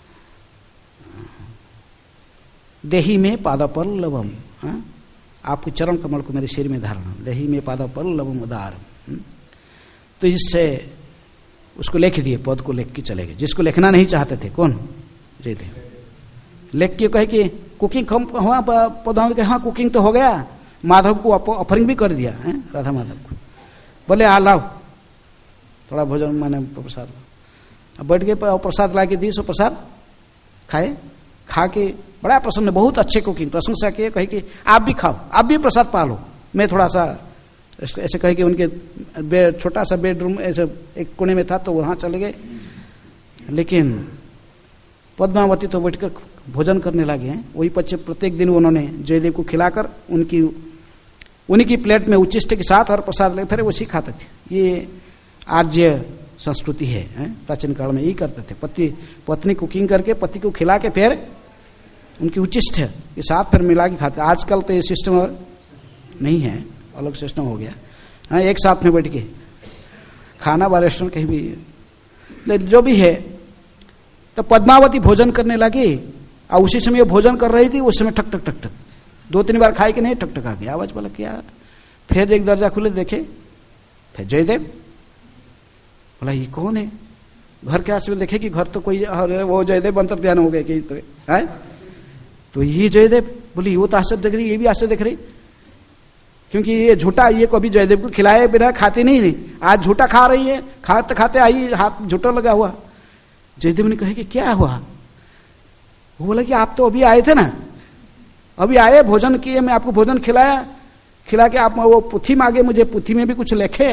देही में पाद पल्लवम, आपके चरण कमल को मेरे सिर में धारण, देही में पाद पल्लवम उदारम। तो इससे उसको लिख दिए, पद को लिख के चले गए, जिसको लिखना नहीं चाहते थे। कौन? जयदेव। लिख के कहे कि कुकिंग हुआ, पौधा के हाँ कुकिंग तो हो गया, माधव को ऑफरिंग भी कर दिया है, राधा माधव को। बोले आ लाओ थोड़ा भोजन, मैंने प्रसाद ला। अब बैठ के प्रसाद ला के दी, सो प्रसाद खाए, खा के बड़ा प्रसन्न, बहुत अच्छे कुकिंग, प्रशंसा किए, कहे कि आप भी खाओ, आप भी प्रसाद पालो। मैं थोड़ा सा ऐसे कहे कि उनके छोटा सा बेडरूम ऐसे एक कोने में था, तो वहाँ चले गए। लेकिन पद्मावती तो बैठकर भोजन करने लगे हैं। वही प्रत्येक दिन उन्होंने जयदेव को खिलाकर उनकी प्लेट में उच्चिष्ट के साथ और प्रसाद ले फिर उसी खाते थे। ये आर्य संस्कृति है, प्राचीन काल में यही करते थे। पत्नी कुकिंग करके पति को खिला के फिर उनकी उच्चिष्ट के साथ फिर मिला के खाते। आजकल तो ये सिस्टम और नहीं है, अलग सिस्टम हो गया। हाँ, एक साथ में बैठ के खाना व रेस्टोरेंट कहीं भी, जो भी है। तो पद्मावती भोजन करने लगी, और उसी समय भोजन कर रही थी, उस समय ठक ठक ठक ठक 2-3 बार खाए कि नहीं, ठक ठक आ गया आवाज। बोला क्या? फिर एक दरजा खुले देखे, फिर जयदेव। बोला ये कौन है? घर के आस में देखे कि घर तो कोई, वो जयदेव अंतर ध्यान हो गए कि तो है, तो ये जयदेव। बोली वो तो आश्चर्य देख रही, ये भी आश्चर्य देख रही, क्योंकि ये झूठा, ये कभी जयदेव को खिलाए बिना खाती नहीं थी, आज झूठा खा रही है। खाते खाते आई, हाथ झूठा लगा हुआ। जयदेव ने कहा कि क्या हुआ? वो बोला कि आप तो अभी आए थे ना, अभी आए, भोजन किए, मैं आपको भोजन खिलाया, खिला के आप वो पुथी मांगे मुझे, पुथी में भी कुछ लिखे।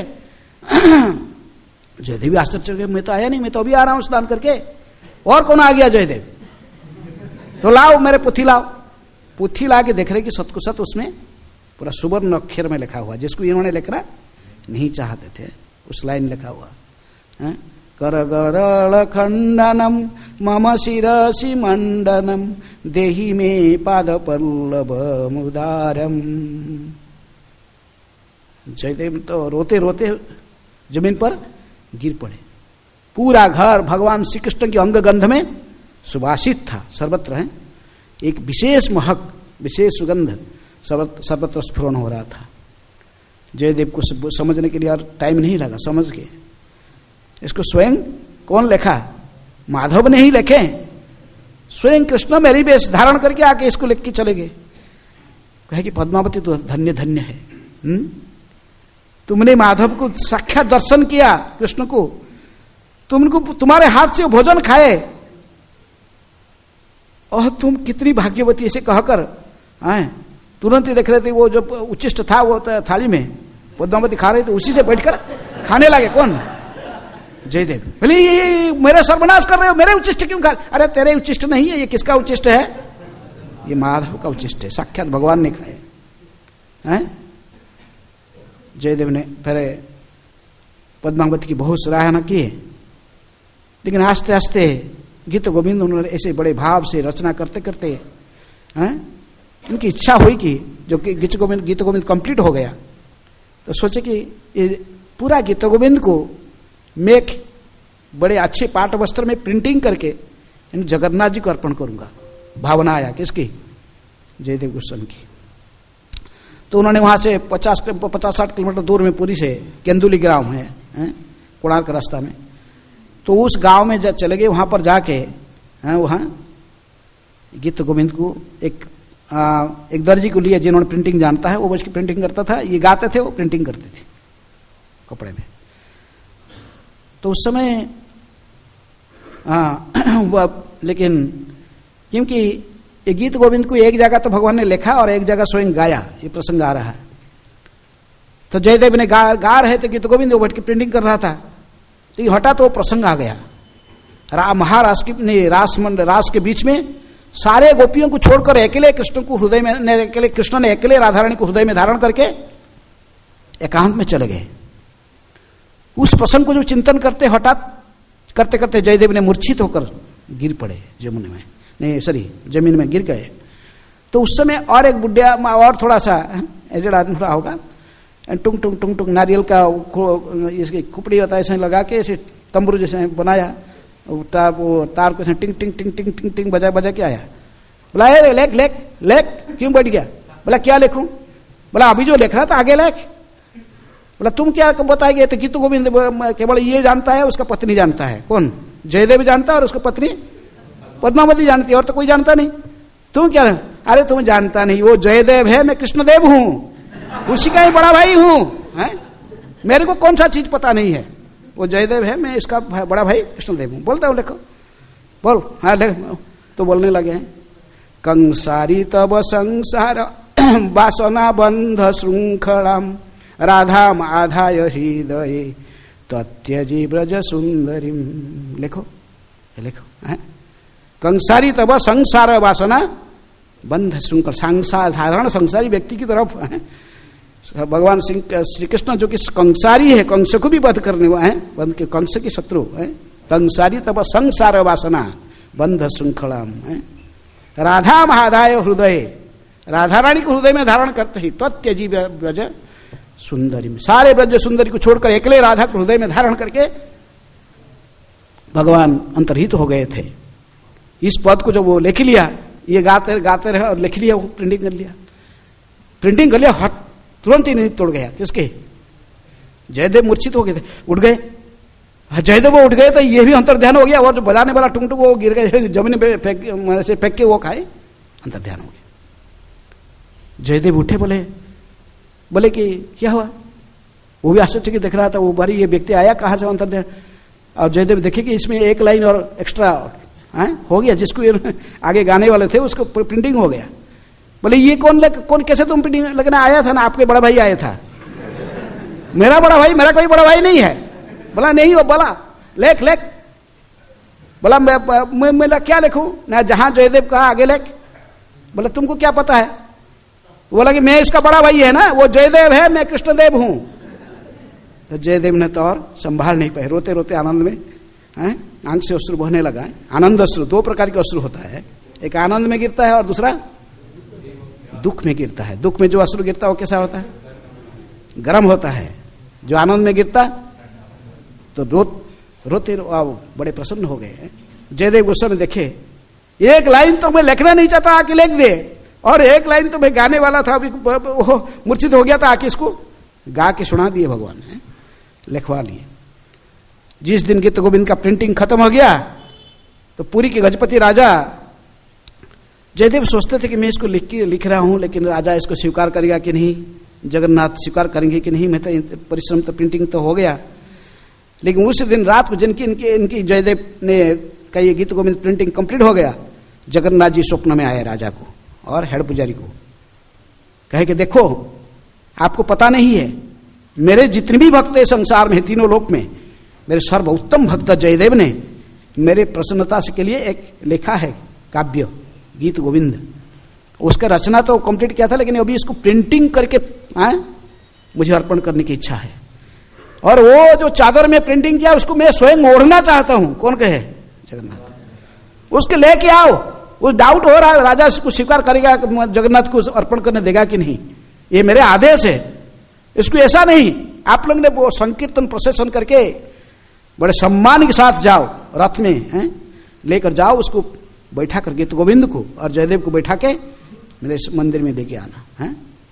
जयदेव भी आश्चर्य, मैं तो आया नहीं, मैं तो अभी आ रहा हूं स्नान करके। और कौन आ गया? जयदेव। तो लाओ मेरे पुथी लाओ। पुथी ला के देख रहे कि सत को सत उसमें पूरा सुवर्ण अक्षर में लिखा हुआ, जिसको इन्होंने लिखना नहीं चाहते थे, उस लाइन लिखा हुआ है, कर गरल खंडनम मम शिरसि मंडनम देहि में पाद पल्लवम उदारम। जयदेव तो रोते रोते जमीन पर गिर पड़े। पूरा घर भगवान श्री कृष्ण के अंग गंध में सुवासित था, सर्वत्र है, एक विशेष महक, विशेष सुगंध सर्वत्र स्फुरण हो रहा था। जयदेव को समझने के लिए और टाइम नहीं लगा, समझ गए। इसको स्वयं कौन लिखा? माधव ने ही लिखे, स्वयं कृष्ण मेरी वेश धारण करके आके इसको लिख के चले गए। कहे कि पद्मावती तो धन्य धन्य है, तुमने माधव को साक्षात दर्शन किया, कृष्ण को, तुम्हारे हाथ से भोजन खाए, और तुम कितनी भाग्यवती, ऐसे कहकर तुरंत ही देख रहे थे वो जो उच्चिष्ट था वो थाली में पद्मावती खा रही थी, उसी से बैठकर खाने लगे। कौन? जयदेव। बोले ये मेरा सर्वनाश कर रहे हो, मेरे उच्चिष्ट क्यों खा? अरे तेरे उच्चिष्ट नहीं है, ये किसका उच्चिष्ट है? ये माधव का उच्चिष्ट है, साक्षात भगवान ने खाए हैं। जयदेव ने फिर पद्मावती की बहुत सराहना की, लेकिन आस्ते आस्ते गीत गोविंद उन्होंने ऐसे बड़े भाव से रचना करते करते उनकी इच्छा हुई कि जो कि गीत गोविंद कंप्लीट हो गया, तो सोचे कि ये पूरा गीत गोविंद को मैं बड़े अच्छे पाठ वस्त्र में प्रिंटिंग करके इन जगन्नाथ जी को अर्पण करूंगा। भावना आया किसकी? जयदेव गोस्वामी की। तो उन्होंने वहां से 50-60 किलोमीटर दूर में पुरी से केंदुली ग्राम है, कोणार्क रास्ता में, तो उस गांव में जब चले गए, वहां पर जाके वहां गीत गोविंद को एक दर्जी को लिया जिन्होंने प्रिंटिंग जानता है, वो बस की प्रिंटिंग करता था, ये गाते थे, वो प्रिंटिंग करते थे कपड़े में। तो उस समय लेकिन क्योंकि ये गीत गोविंद को एक जगह तो भगवान ने लिखा और एक जगह स्वयं गाया, ये प्रसंग आ रहा है। तो जयदेव ने गा रहे थे गीत गोविंद, वो बैठ के प्रिंटिंग कर रहा था, लेकिन हठात वो प्रसंग आ गया महारास की नहीं, रास के बीच में सारे गोपियों को छोड़कर अकेले कृष्ण को हृदय में, अकेले कृष्ण ने अकेले राधा रानी को हृदय में धारण करके एकांत में चले गए। उस प्रसंग को जो चिंतन करते हठात करते करते जयदेव ने मूर्छित होकर गिर पड़े जमुने में, नहीं सॉरी जमीन में गिर गए। तो उस समय और एक बुढ़िया और थोड़ा सा एजेड आदमी थोड़ा होगा, टुंग टुंग टुंग टुंग नारियल का इसकी कुपड़ी होता है ऐसे लगा के ऐसे तंबरू जैसे बनाया, वो तार को टिंग टिंग टिंग टिंग टिंग टिंग बजा बजा के आया। बोला अरे लेख लेख लेख, क्यों बैठ गया? बोला क्या लिखूं? बोला अभी जो लिख रहा था आगे लेख। बोला तुम क्या बताएंगे? तो गीत गोविंद केवल ये जानता है, उसका पत्नी जानता है। कौन? जयदेव जानता है और उसका पत्नी पद्मावती जानती है, और तो कोई जानता नहीं। तुम क्या? अरे तुम जानता नहीं, वो जयदेव है, मैं कृष्णदेव हूं, उसी का ही बड़ा भाई हूं, है? मेरे को कौन सा चीज पता नहीं है। वो जयदेव है, मैं इसका बड़ा भाई कृष्णदेव हूं। बोलता हूं, लिखो बोल। हाँ लिख। तो बोलने लगे हैं, कंसारी तब संसार वासना बंध श्रृंखलाम राधाम आधाय हृदये तत्यजी ब्रज सुंदरीम। लिखो लिखो। कंसारी तब संसार वासना बंध श्रृंखल, संसार साधारण संसारी व्यक्ति की तरफ भगवान श्री कृष्ण जो कि कंसारी है, कंस को भी वध करने वाले हैं, बंध के कंस की शत्रु है। कंसारी तब संसार वासना बंध श्रृंखला राधा महादाय हृदय, राधा रानी को हृदय में धारण करते ही त्वत्यजी ब्रज सुंदरी, सारे ब्रज सुंदरी को छोड़कर अकेले राधा को हृदय में धारण करके भगवान अंतर्हित हो गए थे। इस पद को जब वो लिख लिया, ये गाते गाते रहे और लिख लिया, वो प्रिंटिंग कर लिया, हट तुरंत ही नहीं तोड़ गया। किसके? जयदेव मूर्छित हो गए थे, उठ गए। जयदेव वो उठ गए तो ये भी अंतर्ध्यान हो गया, और जो बजाने वाला टुंग टुंग वो गिर गए जमीन पे, फेंक के वो खाए, अंतर्ध्यान हो गया। जयदेव उठे, बोले कि क्या हुआ? वो भी आश्चर्य की देख रहा था, वो बारी ये व्यक्ति आया कहाँ से अंतर्ध्यान। और जयदेव देखे कि इसमें एक लाइन और एक्स्ट्रा हो गया, जिसको आगे गाने वाले थे उसको प्रिंटिंग हो गया। बोले ये कौन कैसे तुम प्रिंटिंग लगना? आया था ना, आपके बड़ा भाई आया था। मेरा बड़ा भाई? मेरा कोई बड़ा भाई नहीं है। बोला नहीं, वो बोला लेख लेख। बोला मैं क्या लिखूं? ना जहां जयदेव कहा आगे लेख। बोला तुमको क्या पता है? बोला कि मैं इसका बड़ा भाई है ना, वो जयदेव है, मैं कृष्णदेव हूं। तो जयदेव ने तो और संभाल नहीं पाए, रोते रोते आनंद में आंख से अश्रु बहने लगा। आनंद अश्रु, दो प्रकार के अश्रु होता है, एक आनंद में गिरता है और दूसरा दुख में गिरता है। दुख में जो अश्रु गिरता है वो कैसा होता है? गर्म होता है। जो आनंद में गिरता तो रोते बड़े प्रसन्न हो गए। जयदेव गुस्सा में देखे, एक लाइन तो मैं लिखना नहीं चाहता, आके लिख दे, और एक लाइन तो मैं गाने वाला था, अभी मूर्छित हो गया था, आके इसको गा के सुना दिए भगवान ने, लिखवा लिए। जिस दिन गीत गोविंद का प्रिंटिंग खत्म हो गया तो पुरी के गजपति राजा, जयदेव सोचते थे कि मैं इसको लिख रहा हूं, लेकिन राजा इसको स्वीकार करेगा कि नहीं, जगन्नाथ स्वीकार करेंगे कि नहीं। मैं तो परिश्रम तो प्रिंटिंग तो हो गया, लेकिन उस दिन रात को जिनकी इनकी जयदेव ने का ये गीत गोविंद प्रिंटिंग कंप्लीट हो गया, जगन्नाथ जी स्वप्न में आए राजा को और हेड पुजारी को, कहे कि देखो आपको पता नहीं है, मेरे जितने भी भक्त है संसार में, तीनों लोक में, मेरे सर्वोत्तम भक्त जयदेव ने मेरे प्रसन्नता के लिए एक लिखा है काव्य गीत गोविंद। उसका रचना तो कंप्लीट किया था, लेकिन अभी इसको प्रिंटिंग करके मुझे अर्पण करने की इच्छा है। और वो जो चादर में प्रिंटिंग किया उसको मैं स्वयं ओढ़ना चाहता हूं। कौन कहे? जगन्नाथ। उसके लेके आओ। वो डाउट हो रहा है राजा इसको स्वीकार करेगा, जगन्नाथ को अर्पण करने देगा कि नहीं, ये मेरे आदेश है। इसको ऐसा नहीं, आप लोग ने वो संकीर्तन प्रोसेसन करके बड़े सम्मान के साथ जाओ, रथ में लेकर जाओ, उसको बैठा कर गीत गोविंद को और जयदेव को बैठा के मेरे मंदिर में लेके आना है।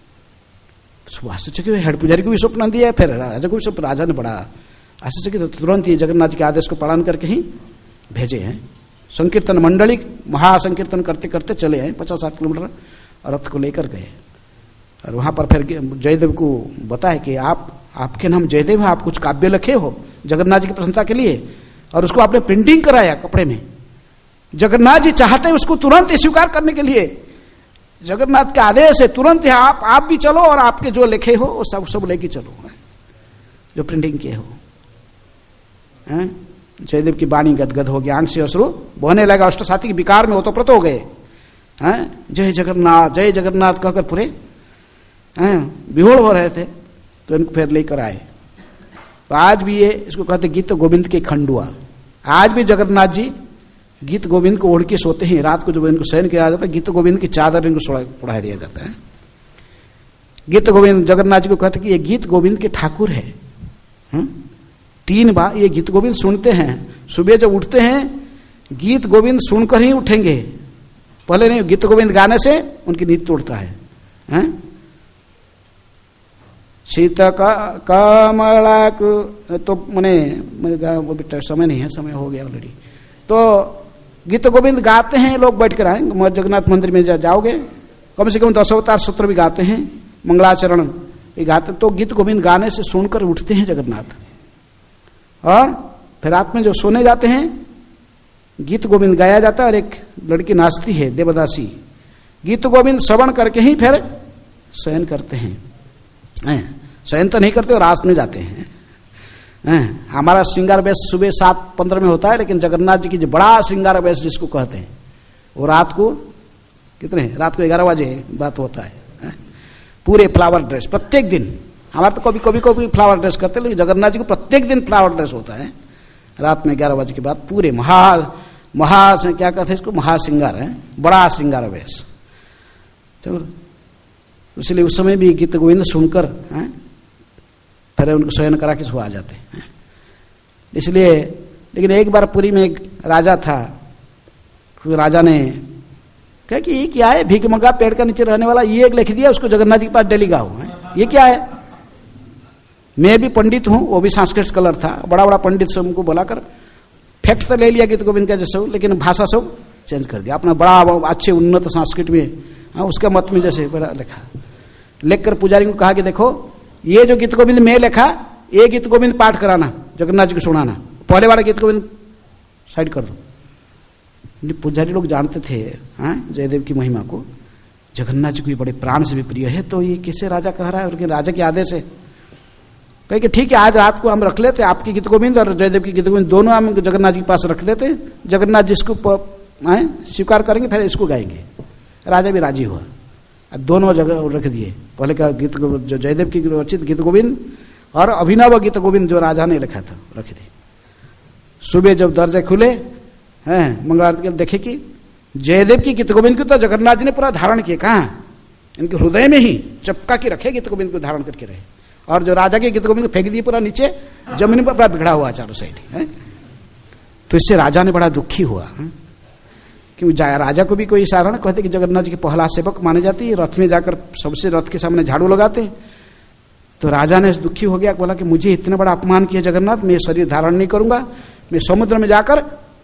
आश्चर्य हेड पुजारी को भी स्वप्न दिया, फिर राजा को भी स्वप्न। राजा ने बड़ा आश्चर्य, तो तुरंत ही जगन्नाथ के आदेश को पालन करके ही भेजे हैं। संकीर्तन मंडली महासंकीर्तन करते करते चले आए, 50-60 किलोमीटर रथ को लेकर गए। और वहां पर फिर जयदेव को बताया कि आपके नाम जयदेव है, आप कुछ काव्य लिखे हो जगन्नाथ जी की प्रसन्नता के लिए, और उसको आपने प्रिंटिंग कराया कपड़े में। जगन्नाथ जी चाहते हैं उसको तुरंत स्वीकार करने के लिए, जगन्नाथ का आदेश है तुरंत है, आप भी चलो और आपके जो लिखे हो वो सब लेके चलो, जो प्रिंटिंग किए हो। जयदेव की वाणी गदगद हो गया, आंख से अश्रु बहने लगा। अष्टसाती के विकार में ओतप्रोत हो गए। जय जगन्नाथ कहकर पूरे विहोड़ हो रहे थे। तो इनको फिर लेकर आए। तो आज भी ये इसको कहते गीत गोविंद के खंडुआ। आज भी जगन्नाथ जी गीत गोविंद को ओढ़ के सोते हैं। रात को जब इनको शयन किया जाता है, गीत गोविंद की चादर इनको उड़ा दिया जाता है। गीत गोविंद जगन्नाथ जी को कहते कि ये गीत गोविंद के ठाकुर है। 3 बार ये गीत गोविंद सुनते हैं। सुबह जब उठते हैं गीत गोविंद सुनकर ही उठेंगे, पहले नहीं। गीत गोविंद गाने से उनकी नींद तोड़ता है। सीता का कमला तो मैंने समय नहीं है, समय हो गया ऑलरेडी। तो गीत गोविंद गाते हैं लोग बैठ कर आए। जगन्नाथ मंदिर में जाओगे, कम से कम 10 अवतार सूत्र भी गाते हैं, मंगलाचरण भी गाते। तो गीत गोविंद गाने से सुनकर उठते हैं जगन्नाथ। और फिर रात में जो सोने जाते हैं गीत गोविंद गाया जाता है। और एक लड़की नाचती है देवदासी, गीत गोविंद श्रवण करके ही फिर शयन करते हैं। शयन तो नहीं करते और रात में जाते हैं। हमारा श्रृंगार बेस सुबह 7:15 में होता है, लेकिन जगन्नाथ जी की जो बड़ा श्रृंगार बेस जिसको कहते हैं वो रात को रात को 11 बजे बात होता है। पूरे फ्लावर ड्रेस प्रत्येक दिन। हमारे तो कभी फ्लावर ड्रेस करते हैं, लेकिन जगन्नाथ जी को प्रत्येक दिन फ्लावर ड्रेस होता है। रात में 11 बजे के बाद पूरे महा क्या कहते हैं इसको, महाश्रृंगार है, बड़ा श्रृंगार बेस। चलो इसलिए उस समय भी गीत गोविंद सुनकर फिर उनको शयन करा के सो जाते हैं। इसलिए लेकिन एक बार पुरी में एक राजा था। राजा ने कहा कि ये क्या है, भीख मंगा पेड़ का नीचे रहने वाला, ये एक लिख दिया उसको जगन्नाथ जी के पास डेली गाओ। ये क्या है? मैं भी पंडित हूं, वो भी संस्कृत स्कॉलर था, बड़ा बड़ा पंडित सब उनको बुलाकर फैक्ट तो ले लिया गीत गोविंद का जैसे, लेकिन भाषा सब चेंज कर दिया अपना बड़ा अच्छे उन्नत संस्कृत में। उसका मत में जैसे बड़ा लिखा, लिखकर पुजारी को कहा कि देखो ये जो गीत गोविंद में लिखा, ये गीत गोविंद पाठ कराना, जगन्नाथ जी को सुनाना, पहले वाला गीत गोविंद साइड कर दो। पुजारी लोग जानते थे जयदेव की महिमा को, जगन्नाथ जी को बड़े प्राण से भी प्रिय है, तो ये कैसे राजा कह रहा है, और राजा के आदेश है। कहे कि ठीक है आज रात को हम रख लेते, आपकी गीत गोविंद और जयदेव की गीत गोविंद दोनों हम जगन्नाथ जी के पास रख लेते, जगन्नाथ जिसको स्वीकार करेंगे फिर इसको गाएंगे। राजा भी राजी हुआ, दोनों जगह रख दिए। पहले का गीत जो जयदेव की रचित गीत गोविंद और अभिनव गीत गोविंद जो राजा ने लिखा था रख दिए। सुबह जब दरवाजे खुले मंगलवार के देखे कि जयदेव की गीत गोविंद को तो जगन्नाथ जी ने पूरा धारण किया। कहाँ? इनके हृदय में ही चपका के रखे, गीत गोविंद को धारण करके रहे। और जो राजा के गीत गोविंद को फेंक दिए पूरा नीचे जमीन पर, पूरा बिगड़ा हुआ चारों साइड। तो इससे राजा ने बड़ा दुखी हुआ। क्योंकि राजा को भी कोई इशारा ना कहते कि जगन्नाथ जी के पहला सेवक माने जाती है, रथ में जाकर सबसे रथ के सामने झाड़ू लगाते। तो राजा ने दुखी हो गया, बोला कि मुझे इतना बड़ा अपमान किया जगन्नाथ, मैं शरीर धारण नहीं करूंगा, मैं समुद्र में जाकर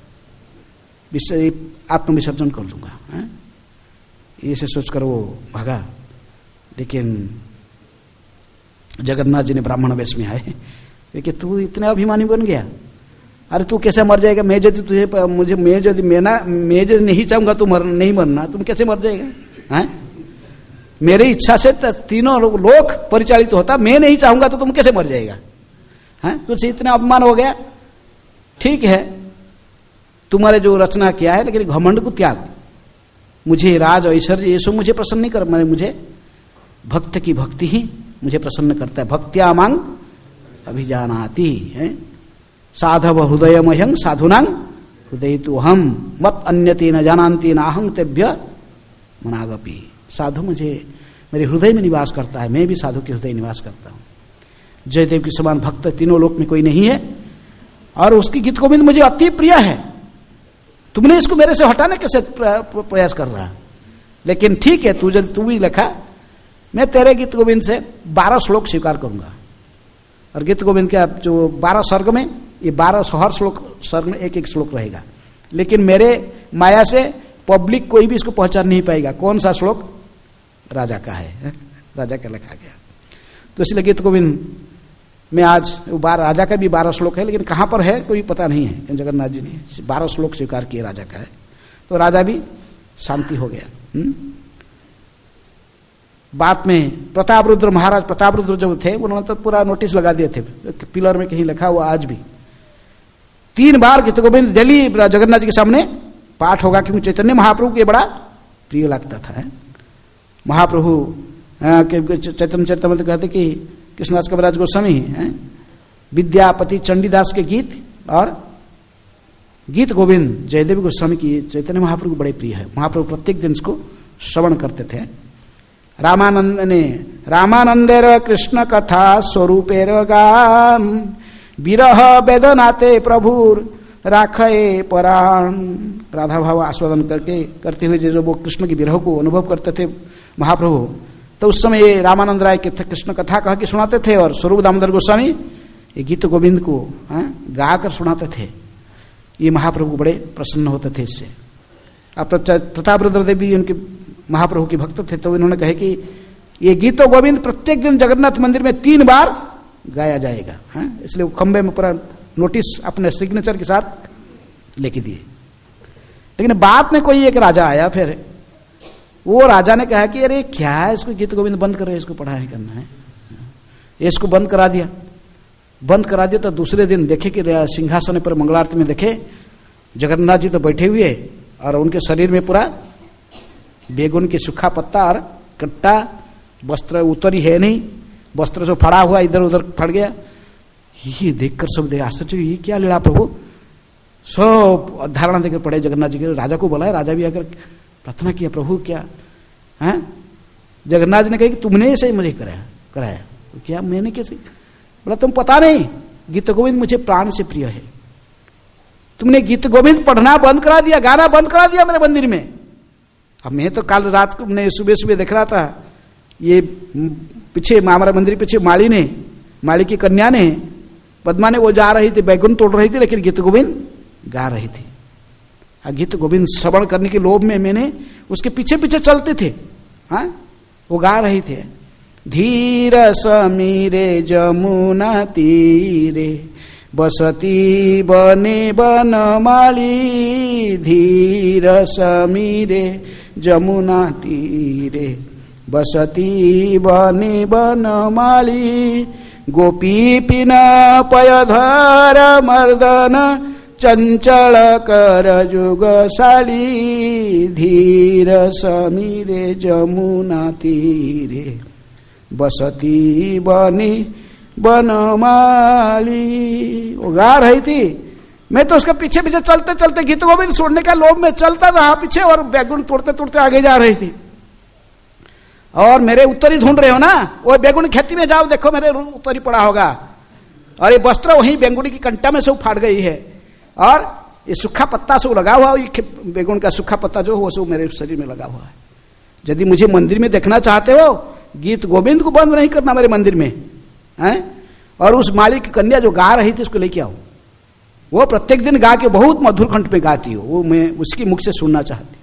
आत्मविसर्जन कर दूंगा। ऐसे सोचकर वो भागा। लेकिन जगन्नाथ जी ने ब्राह्मण वेश में आए, देखिए तू इतने अभिमानी बन गया, अरे तू कैसे मर जाएगा? मैं यदि तुझे मैं यदि नहीं चाहूंगा तू नहीं मरना, तुम कैसे मर जाएगा? मेरी इच्छा से तीनों लोक परिचालित होता, मैं नहीं चाहूंगा तो तुम कैसे मर जाएगा? तुझसे इतना अपमान हो गया। ठीक है तुम्हारे जो रचना किया है, लेकिन घमंड को त्याग। मुझे राज ऐश्वर्य ये सब मुझे प्रसन्न नहीं कर, मुझे भक्त की भक्ति ही मुझे प्रसन्न करता है। भक्त्या मांग अभिजानाति है साधव हृदयमयं साधुनां हृदय तो हम मत अन्यते न जानन्ति नाहं तेभ्य मनागपि। साधु मुझे मेरे हृदय में निवास करता है, मैं भी साधु के हृदय निवास करता हूँ। जयदेव के समान भक्त तीनों लोक में कोई नहीं है, और उसकी गीत गोविंद मुझे अति प्रिय है। तुमने इसको मेरे से हटाने कैसे प्रयास कर रहा? लेकिन ठीक है तू भी लिखा, मैं तेरे गीत गोविंद से 12 श्लोक स्वीकार करूंगा। और गीत गोविंद के जो 12 सर्ग में, ये 12 हर श्लोक सर्ग में एक श्लोक रहेगा, लेकिन मेरे माया से पब्लिक कोई भी इसको पहचान नहीं पाएगा कौन सा श्लोक राजा का है, राजा का लिखा गया। तो इसलिए गीत गोविंद में आज राजा का भी 12 श्लोक है, लेकिन कहाँ पर है कोई पता नहीं है। जगन्नाथ जी ने 12 श्लोक स्वीकार किए राजा का है, तो राजा भी शांति हो गया। बाद में प्रतापरुद्र महाराज, प्रतापरुद्र जब थे उन्होंने तो पूरा नोटिस लगा दिए थे, पिलर में कहीं लिखा हुआ आज भी 3 बार गीत गोविंद दिल्ली जगन्नाथ जी के सामने पाठ होगा, क्योंकि चैतन्य महाप्रभु के बड़ा प्रिय लगता था। महाप्रभु चैतन्य चरितमृत कहते कि कृष्णदास कविराज गोस्वामी विद्यापति चंडीदास के गीत और गीत गोविंद जयदेव गोस्वामी की चैतन्य महाप्रभु को बड़े प्रिय है। महाप्रभु प्रत्येक दिन इसको श्रवण करते थे। रामानंदेर कृष्ण कथा स्वरूपेर गान विरह वेदनाते प्रभुर राखे पराण। राधा भाव आस्वादन करते हुए जो वो कृष्ण की विरह को अनुभव करते थे महाप्रभु, तो उस समय ये रामानंद राय के कृष्ण कथा कह के सुनाते थे और स्वरूप दामोदर गोस्वामी ये गीत गोविंद को गाकर सुनाते थे। ये महाप्रभु बड़े प्रसन्न होते थे इससे। अब प्रताप रुद्र देवी उनके महाप्रभु के भक्त थे, तो इन्होंने कहे कि ये गीत गोविंद प्रत्येक दिन जगन्नाथ मंदिर में 3 बार गाया जाएगा। इसलिए वो खंबे में पूरा नोटिस अपने सिग्नेचर के साथ लेके दिए। लेकिन बाद में कोई एक राजा आया, फिर वो राजा ने कहा कि अरे क्या है, इसको गीत गोविंद बंद करो, इसको पढ़ाई करना है। इसको बंद करा दिया। तो दूसरे दिन देखे कि सिंहासन पर मंगलारती में देखे जगन्नाथ जी तो बैठे हुए और उनके शरीर में पूरा बेगुन के सूखा पत्ता और कट्टा, वस्त्र उतरी है नहीं, वस्त्र जो फड़ा हुआ इधर उधर फट गया। ये देखकर सब आश्चर्य, ये क्या लीला प्रभु। सब धारणा देकर पड़े जगन्नाथ जी के। राजा को बुलाया, राजा भी आकर प्रार्थना किया, प्रभु क्या है। जगन्नाथ जी ने कहा कि तुमने ऐसे मुझे कराया। क्या मैंने कैसे? बोला तुम पता नहीं, गीत गोविंद मुझे प्राण से प्रिय है। तुमने गीत गोविंद पढ़ना बंद करा दिया, गाना बंद करा दिया मेरे मंदिर में। अब मैं तो कल रात को मैं सुबह देख रहा था, ये पीछे हमारे मंदिर पीछे माली की कन्या ने, पद्मा ने, वो जा रही थी, बैगुन तोड़ रही थी, लेकिन गीत गोविंद गा रही थी। गीत गोविंद श्रवण करने के लोभ में मैंने उसके पीछे पीछे चलते थे। वो गा रही थी, धीर समीरे जमुना तीरे बसती बने बनमाली, धीर समीरे जमुना तीरे बसती बने बनमाली, गोपी पिना पयधर मर्दन चंचल कर जुगशाली, धीर समीरे जमुना तीरे बसती बनी बनमाली। वो गा रही थी, मैं तो उसके पीछे पीछे चलते चलते गीत गोविंद सुनने का लोभ में चलता रहा पीछे, और बैगुन तोड़ते तोड़ते आगे जा रही थी। और मेरे उत्तरी ढूंढ रहे हो ना, वो बैगुन खेती में जाओ, देखो मेरे उत्तरी पड़ा होगा, और ये वस्त्र वही बेंगुड़ी की कंटा में से फाड़ गई है, और ये सूखा पत्ता से लगा हुआ, ये बैगुन का सूखा पत्ता जो हो वो मेरे शरीर में लगा हुआ है। यदि मुझे मंदिर में देखना चाहते हो, गीत गोविंद को बंद नहीं करना मेरे मंदिर में, और उस माली की कन्या जो गा रही थी उसको लेके आओ। वो प्रत्येक दिन गा के बहुत मधुर कंठ में गाती हो, वो मैं उसकी मुख से सुनना चाहती।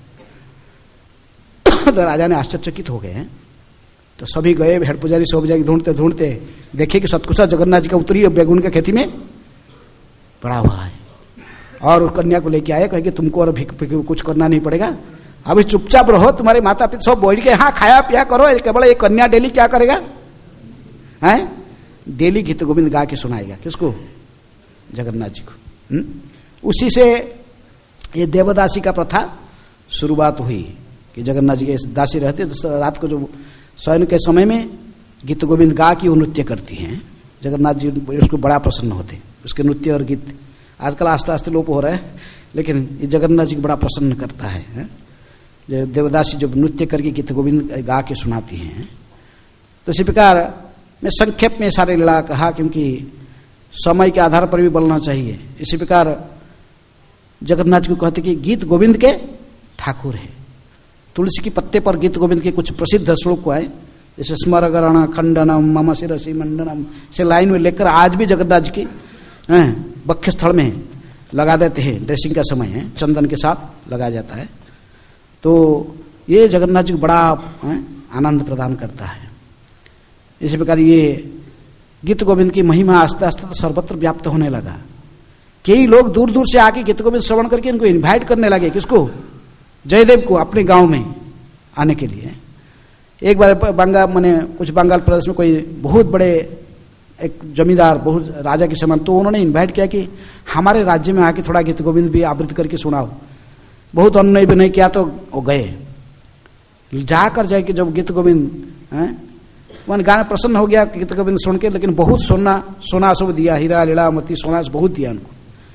तो राजा ने आश्चर्यचकित हो गए। तो सभी गए, हेड पुजारी सब जगह ढूंढते ढूंढते देखे कि सतकुशा जगन्नाथ जी का उत्तरी बैगुन का खेती में पड़ा हुआ है, और उस कन्या को लेके आए, कहे कि तुमको और कुछ करना नहीं पड़ेगा, अभी चुपचाप रहो, तुम्हारे माता पिता सब बोल के हाँ खाया पिया करो, केवल एक कन्या डेली क्या करेगा, डेली गीत गोविंद गा के सुनाएगा। किसको? जगन्नाथ जी को। उसी से ये देवदासी का प्रथा शुरुआत हुई कि जगन्नाथ जी के दासी रहते तो रात को जो शयन के समय में गीत गोविंद गा के वो नृत्य करती हैं। जगन्नाथ जी उसको बड़ा प्रसन्न होते, उसके नृत्य और गीत। आजकल आस्ते आस्ते लोप हो रहा है, लेकिन ये जगन्नाथ जी को बड़ा प्रसन्न करता है। जो देवदासी जो नृत्य करके गीत गोविंद गा के सुनाती हैं। तो इसी प्रकार मैं संक्षेप में सारे लीला कहा, क्योंकि समय के आधार पर भी बोलना चाहिए। इसी प्रकार जगन्नाथ जी को कहते कि गीत गोविंद के ठाकुर है। तुलसी की पत्ते पर गीत गोविंद के कुछ प्रसिद्ध श्लोक को आए, जैसे स्मरगरण खंडनम मम शिरसी मंडनम से लाइन में लेकर आज भी जगन्नाथ जी के वक्ष स्थल में लगा देते हैं। ड्रेसिंग का समय है, चंदन के साथ लगाया जाता है। तो ये जगन्नाथ जी को बड़ा आनंद प्रदान करता है। इसी प्रकार ये गीत गोविंद की महिमा आस्ते आस्ते तो सर्वत्र व्याप्त होने लगा। कई लोग दूर दूर से आके गीत गोविंद श्रवण करके इनको इनवाइट करने लगे। किसको? जयदेव को, अपने गांव में आने के लिए। एक बार कुछ बंगाल प्रदेश में कोई बहुत बड़े एक जमींदार बहुत राजा के समान, तो उन्होंने इनवाइट किया कि हमारे राज्य में आके थोड़ा गीत गोविंद भी आवृत्ति करके सुनाओ। बहुत अनुनय भी नहीं किया तो वो गए। जाकर जाके जब गीत गोविंद मन गाना प्रसन्न हो गया गीत गोविंद सुन के, लेकिन बहुत सोना सब दिया, हीरा लीला मोती सोना बहुत दिया उनको,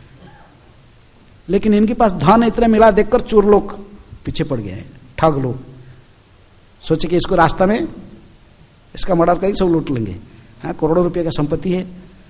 लेकिन इनके पास धन इतना मिला देखकर चोर लोग पीछे पड़ गए, ठग लोग सोचे कि इसको रास्ता में इसका मर्डर करके सब लूट लेंगे। हाँ, करोड़ों रुपए का संपत्ति है।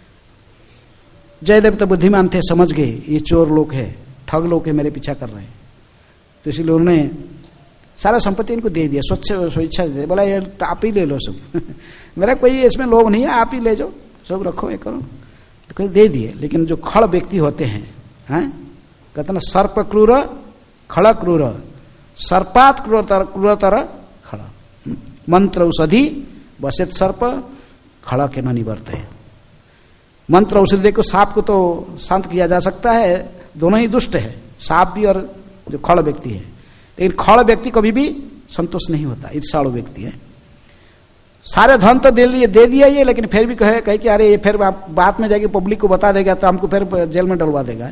जयदेव तो बुद्धिमान थे, समझ गए ये चोर लोग है, ठग लोग है, मेरे पीछा कर रहे हैं, तो इसलिए उन्होंने सारा संपत्ति इनको दे दिया, स्वेच्छा दे, बोला ये आप ही ले लो सब मेरा कोई इसमें लोभ नहीं है, आप ही ले जाओ, सब रखो ये करो, तो कोई दे दिए। लेकिन जो खड़ व्यक्ति होते हैं, कहते ना सर्प क्रूर खड़ क्रूर, सर्पात क्रूरतर खड़, मंत्र औषधि बसेत सर्प खड़ा के न निवर्ते। मंत्र औषधि देखो, सांप को तो शांत किया जा सकता है, दोनों ही दुष्ट है, सांप भी और जो खड़ व्यक्ति है, लेकिन खड़ व्यक्ति कभी भी संतुष्ट नहीं होता, ईर्ष्यालु व्यक्ति है। सारे धन तो दे दिया ये, लेकिन फिर भी कहे कि अरे ये फिर बात में जाके पब्लिक को बता देगा तो हमको फिर जेल में डलवा देगा।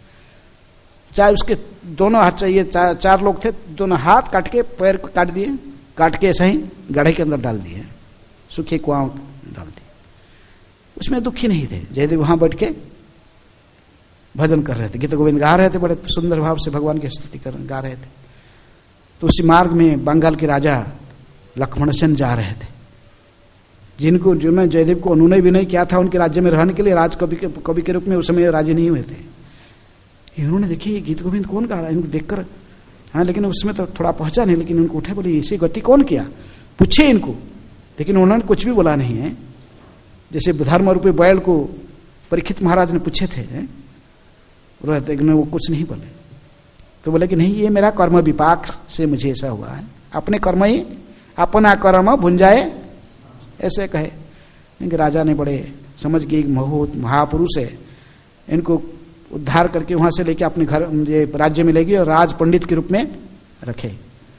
चाहे उसके दोनों हाथ चाहिए, चार लोग थे, दोनों हाथ काट के पैर को काट दिए, काट के ऐसे ही गड्ढे के अंदर डाल दिए, सूखे कुआं डाल दिए। उसमें दुखी नहीं थे। जयदेव वहां बैठ के भजन कर रहे थे, गीत गोविंद गा रहे थे, बड़े सुंदर भाव से भगवान की स्तुति गा रहे थे। तो उसी मार्ग में बंगाल के राजा लक्ष्मण सेन जा रहे थे, जिन्होंने जयदेव को अनुनय भी नहीं किया था उनके राज्य में रहने के लिए, राज कवि के रूप में उस समय राजी नहीं हुए थे। इन्होंने देखिए गीत गोविंद कौन गा रहा है, इनको देखकर, हाँ, लेकिन उसमें तो थोड़ा पहुंचा नहीं, लेकिन उनको उठे, बोले इसी गति कौन किया, पूछे इनको, लेकिन उन्होंने कुछ भी बोला नहीं है। जैसे धर्म रूपी बैल को परीक्षित महाराज ने पूछे थे, लेकिन वो कुछ नहीं बोले। तो बोले कि नहीं, ये मेरा कर्म विपाक से मुझे ऐसा हुआ है, अपने कर्म ही अपना कर्म भुंजाए, ऐसे कहे। इनके राजा ने बड़े समझ के, एक महापुरुष है, इनको उद्धार करके वहां से लेके अपने घर राज्य में ले गए और राज पंडित के रूप में रखे,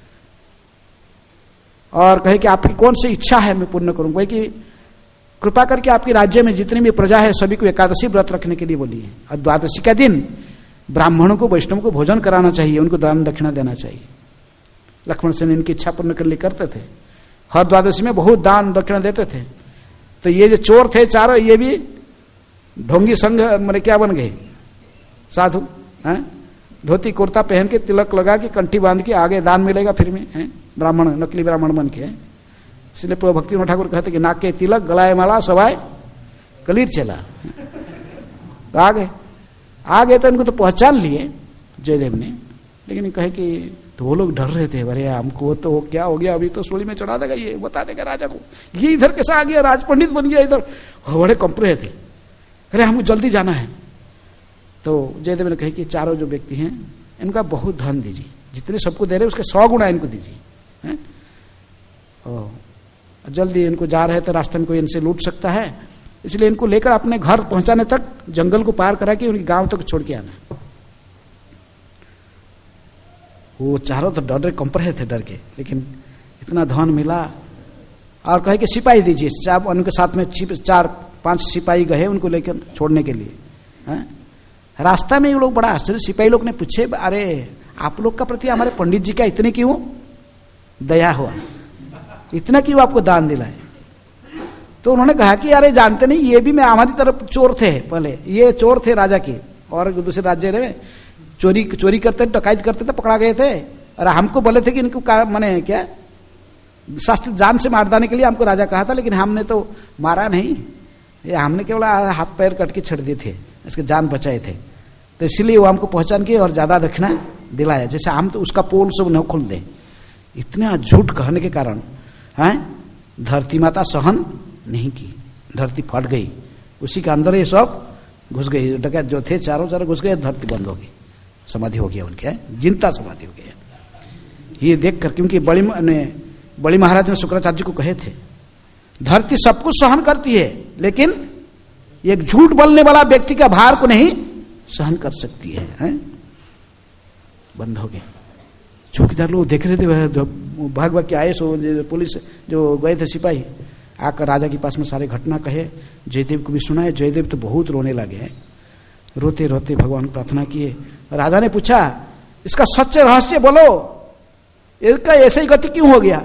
और कहे कि आपकी कौन सी इच्छा है मैं पूर्ण करूंगा, कि कृपा करके आपके राज्य में जितनी भी प्रजा है सभी को एकादशी व्रत रखने के लिए बोलिए, और द्वादशी का दिन ब्राह्मणों को वैष्णव को भोजन कराना चाहिए, उनको दान दक्षिणा देना चाहिए। लक्ष्मण सेन इनकी इच्छा पूर्ण करने करते थे, हर द्वादशी में बहुत दान दक्षिणा देते थे। तो ये जो चोर थे चारों, ये भी ढोंगी संघ मेरे क्या बन गए, साधु, धोती कुर्ता पहन के, तिलक लगा के, कंठी बांध के, आगे दान मिलेगा फिर में, ब्राह्मण, नकली ब्राह्मण बन के। इसलिए प्रभु भक्ति ठाकुर कहते कि नाक के तिलक, गलाए माला, सवाए कलीर चला। तो आगे तो इनको तो पहचान लिए जयदेव ने, लेकिन कहे कि तो वो लोग डर रहे थे, अरे हमको तो क्या हो गया, अभी तो सूली में चढ़ा देगा, ये बता देगा राजा को, ये इधर कैसा आ गया, राज पंडित बन गया इधर, बड़े कंप रहे थे, अरे हमको जल्दी जाना है। तो जयदेव ने कहे कि चारों जो व्यक्ति हैं इनका बहुत धन दीजिए, जितने सबको दे रहे उसके 100 गुना इनको दीजिए। जल्दी इनको जा रहे थे, रास्ते में कोई इनसे लूट सकता है, इसलिए इनको लेकर अपने घर पहुंचाने तक जंगल को पार करा के उनके गांव तक छोड़ के आना। वो चारों तो डर कंप रहे थे डर के, लेकिन इतना धन मिला, और कहे कि सिपाही दीजिए, उनके साथ में 4-5 सिपाही गए उनको लेकर छोड़ने के लिए। रास्ता में ये लोग बड़ा आश्चर्य, सिपाही लोग ने पूछे, अरे आप लोग का प्रति हमारे पंडित जी का इतने क्यों दया हुआ, इतना क्यों आपको दान दिलाए? तो उन्होंने कहा कि अरे जानते नहीं, ये भी मैं हमारी तरफ चोर थे, पहले ये चोर थे राजा के, और दूसरे राज्य में चोरी करते, डकैत करते थे, पकड़ा गए थे, और हमको बोले थे कि इनको माने क्या शास्त्र जान से मार देने के लिए हमको राजा कहा था, लेकिन हमने तो मारा नहीं, हमने केवल हाथ पैर कट के छड़ दिए थे, इसके जान बचाए थे। तो इसलिए वो हमको पहचान के और ज्यादा दक्षिणा दिलाया, जैसे हम तो उसका पोल सब न खोल दे। इतना झूठ कहने के कारण धरती माता सहन नहीं की, धरती फट गई, उसी के अंदर ये सब घुस गई, डकैत जो थे चारों घुस गए, धरती बंद हो गई, समाधि हो गया उनके, जिंदा समाधि हो गया। ये देखकर, क्योंकि बड़ी महाराज ने शुक्राचार्य को कहे थे, धरती सब कुछ सहन करती है, लेकिन एक झूठ बोलने वाला व्यक्ति का भार को नहीं सहन कर सकती है। बंद हो गए। चौकीदार लोग देख रहे थे, भाग भाग के आए, सो पुलिस जो गए थे सिपाही, आकर राजा के पास में सारे घटना कहे, जयदेव को भी सुनाए। जयदेव तो बहुत रोने लगे, रोते रोते भगवान को प्रार्थना किए। राजा ने पूछा, इसका सच्चे रहस्य बोलो, इसका ऐसे ही गति क्यों हो गया?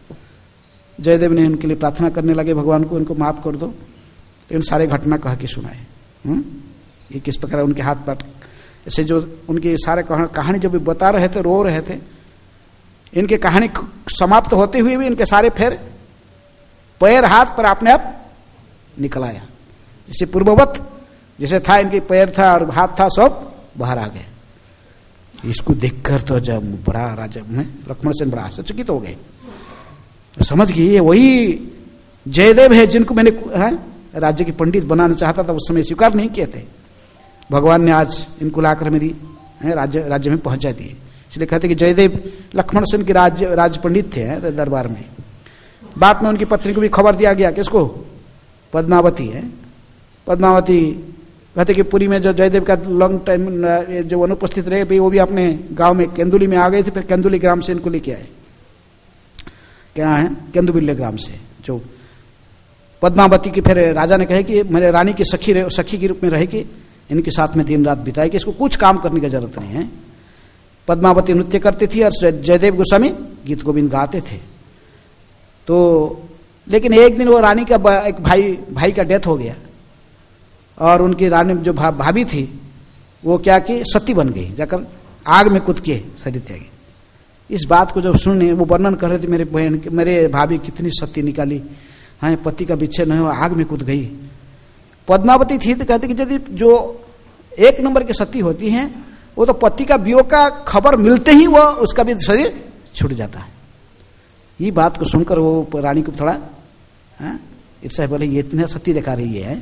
जयदेव ने उनके लिए प्रार्थना करने लगे भगवान को, इनको माफ कर दो। लेकिन सारे घटना कह के सुनाए, ये किस प्रकार उनके हाथ पाट ऐसे जो उनके सारे कहानी जो भी बता रहे थे, रो रहे थे। इनके कहानी समाप्त होते हुए भी इनके सारे फिर पैर हाथ पर अपने आप निकल आया, जैसे पूर्ववत जैसे था, इनके पैर था और हाथ था, सब बाहर आ गए। इसको देखकर तो जब बड़ा राजा में लक्ष्मण सेन बड़ा आश्चर्यचकित हो गए, तो समझ गए ये वही जयदेव है जिनको मैंने राज्य के पंडित बनाना चाहता था, उस समय स्वीकार नहीं किए थे। भगवान ने आज इनको लाकर मेरी राज्य में पहुंचा दिए। इसलिए कहते कि जयदेव लक्ष्मण सेन के राज पंडित थे दरबार में। बाद में उनकी पत्नी को भी खबर दिया गया, किसको? पद्मावती है। पद्मावती कहते कि पुरी में जो जयदेव का लॉन्ग टाइम जो अनुपस्थित रहे भी, वो भी अपने गांव में केंदुली में आ गए थे। फिर केंदुली ग्राम से इनको लेके आए, क्या है केंदुबिल्ले ग्राम से। जो पद्मावती की फिर राजा ने कहे कि मेरे रानी की सखी के रूप में रहेगी, इनके साथ में दिन रात बिताएगी, इसको कुछ काम करने की जरूरत नहीं है। पद्मावती नृत्य करती थी और जयदेव गोस्वामी गीत गोविंद गाते थे। तो लेकिन एक दिन वो रानी का एक भाई का डेथ हो गया, और उनकी रानी जो भाभी थी वो क्या की सती बन गई, जाकर आग में कूद के शरीर त्यागी। इस बात को जब सुने, वो वर्णन कर रहे थे, मेरे बहन मेरे भाभी कितनी सती निकाली, हाँ पति का विच्छेद नहीं हुआ, आग में कूद गई। पद्मावती थी तो कहती कि यदि जो एक नंबर की सती होती हैं, वो तो पति का वियोग का खबर मिलते ही वो उसका भी शरीर छूट जाता है। ये बात को सुनकर वो रानी को थोड़ा ईर्ष्या, बोले ये इतने सती दिखा रही है।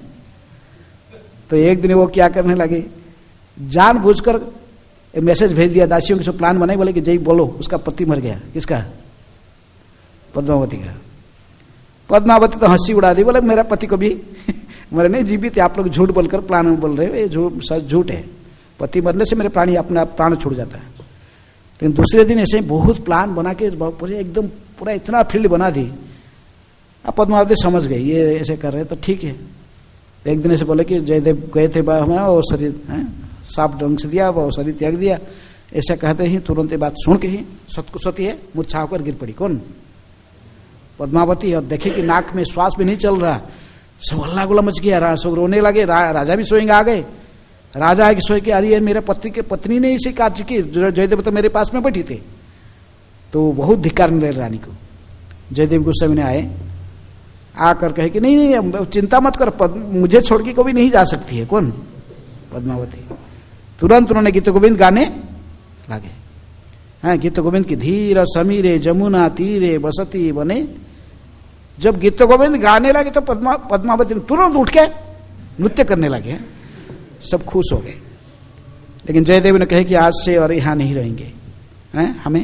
तो एक दिन वो क्या करने लगे, जानबूझकर मैसेज भेज दिया दासियों के, सब प्लान बनाई, बोले कि जय बोलो उसका पति मर गया। किसका? पद्मावती का। पद्मावती तो हंसी उड़ा दी, बोले मेरा पति को भी मरे नहीं, जीवित है, आप लोग झूठ बोलकर प्लान बोल रहे हो, ये झूठ है। पति मरने से मेरे प्राणी अपना प्राण छूट जाता है। लेकिन दूसरे दिन ऐसे बहुत प्लान बना के पूरे एकदम पूरा इतना फील्ड बना दी। अब पद्मावती समझ गई ये ऐसे कर रहे, तो ठीक है। एक दिन ऐसे बोले कि जयदेव गए थे वो शरीर साफ ढंग से दिया, वो शरीर त्याग दिया। ऐसा कहते ही तुरंत बात सुन के ही सती है मूर्छा होकर गिर पड़ी। कौन? पद्मावती। और देखे कि नाक में श्वास भी नहीं चल रहा, सब हल्ला गुल्ला मच गया, सब रोने लगे। राजा भी सोएंगे आ गए। राजा है कि सोए कि अरे मेरे पत्नी ने इसी कार्य की, जयदेव तो मेरे पास में बैठी थे। तो बहुत धिक्कार मिले रानी को। जयदेव गोस्वामी ने आए, आकर कहे कि नहीं चिंता मत कर, मुझे छोड़ के कभी नहीं जा सकती है। कौन? पद्मावती। तुरंत उन्होंने गीत गोविंद गाने लगे। हाँ, गीत गोविंद की धीर समीरे जमुना तीरे बसती बने। जब गीत गोविंद गाने लगे तो पद्मावती तुरंत उठ के नृत्य करने लगे। सब खुश हो गए। लेकिन जयदेव ने कहे कि आज से और यहाँ नहीं रहेंगे, हमें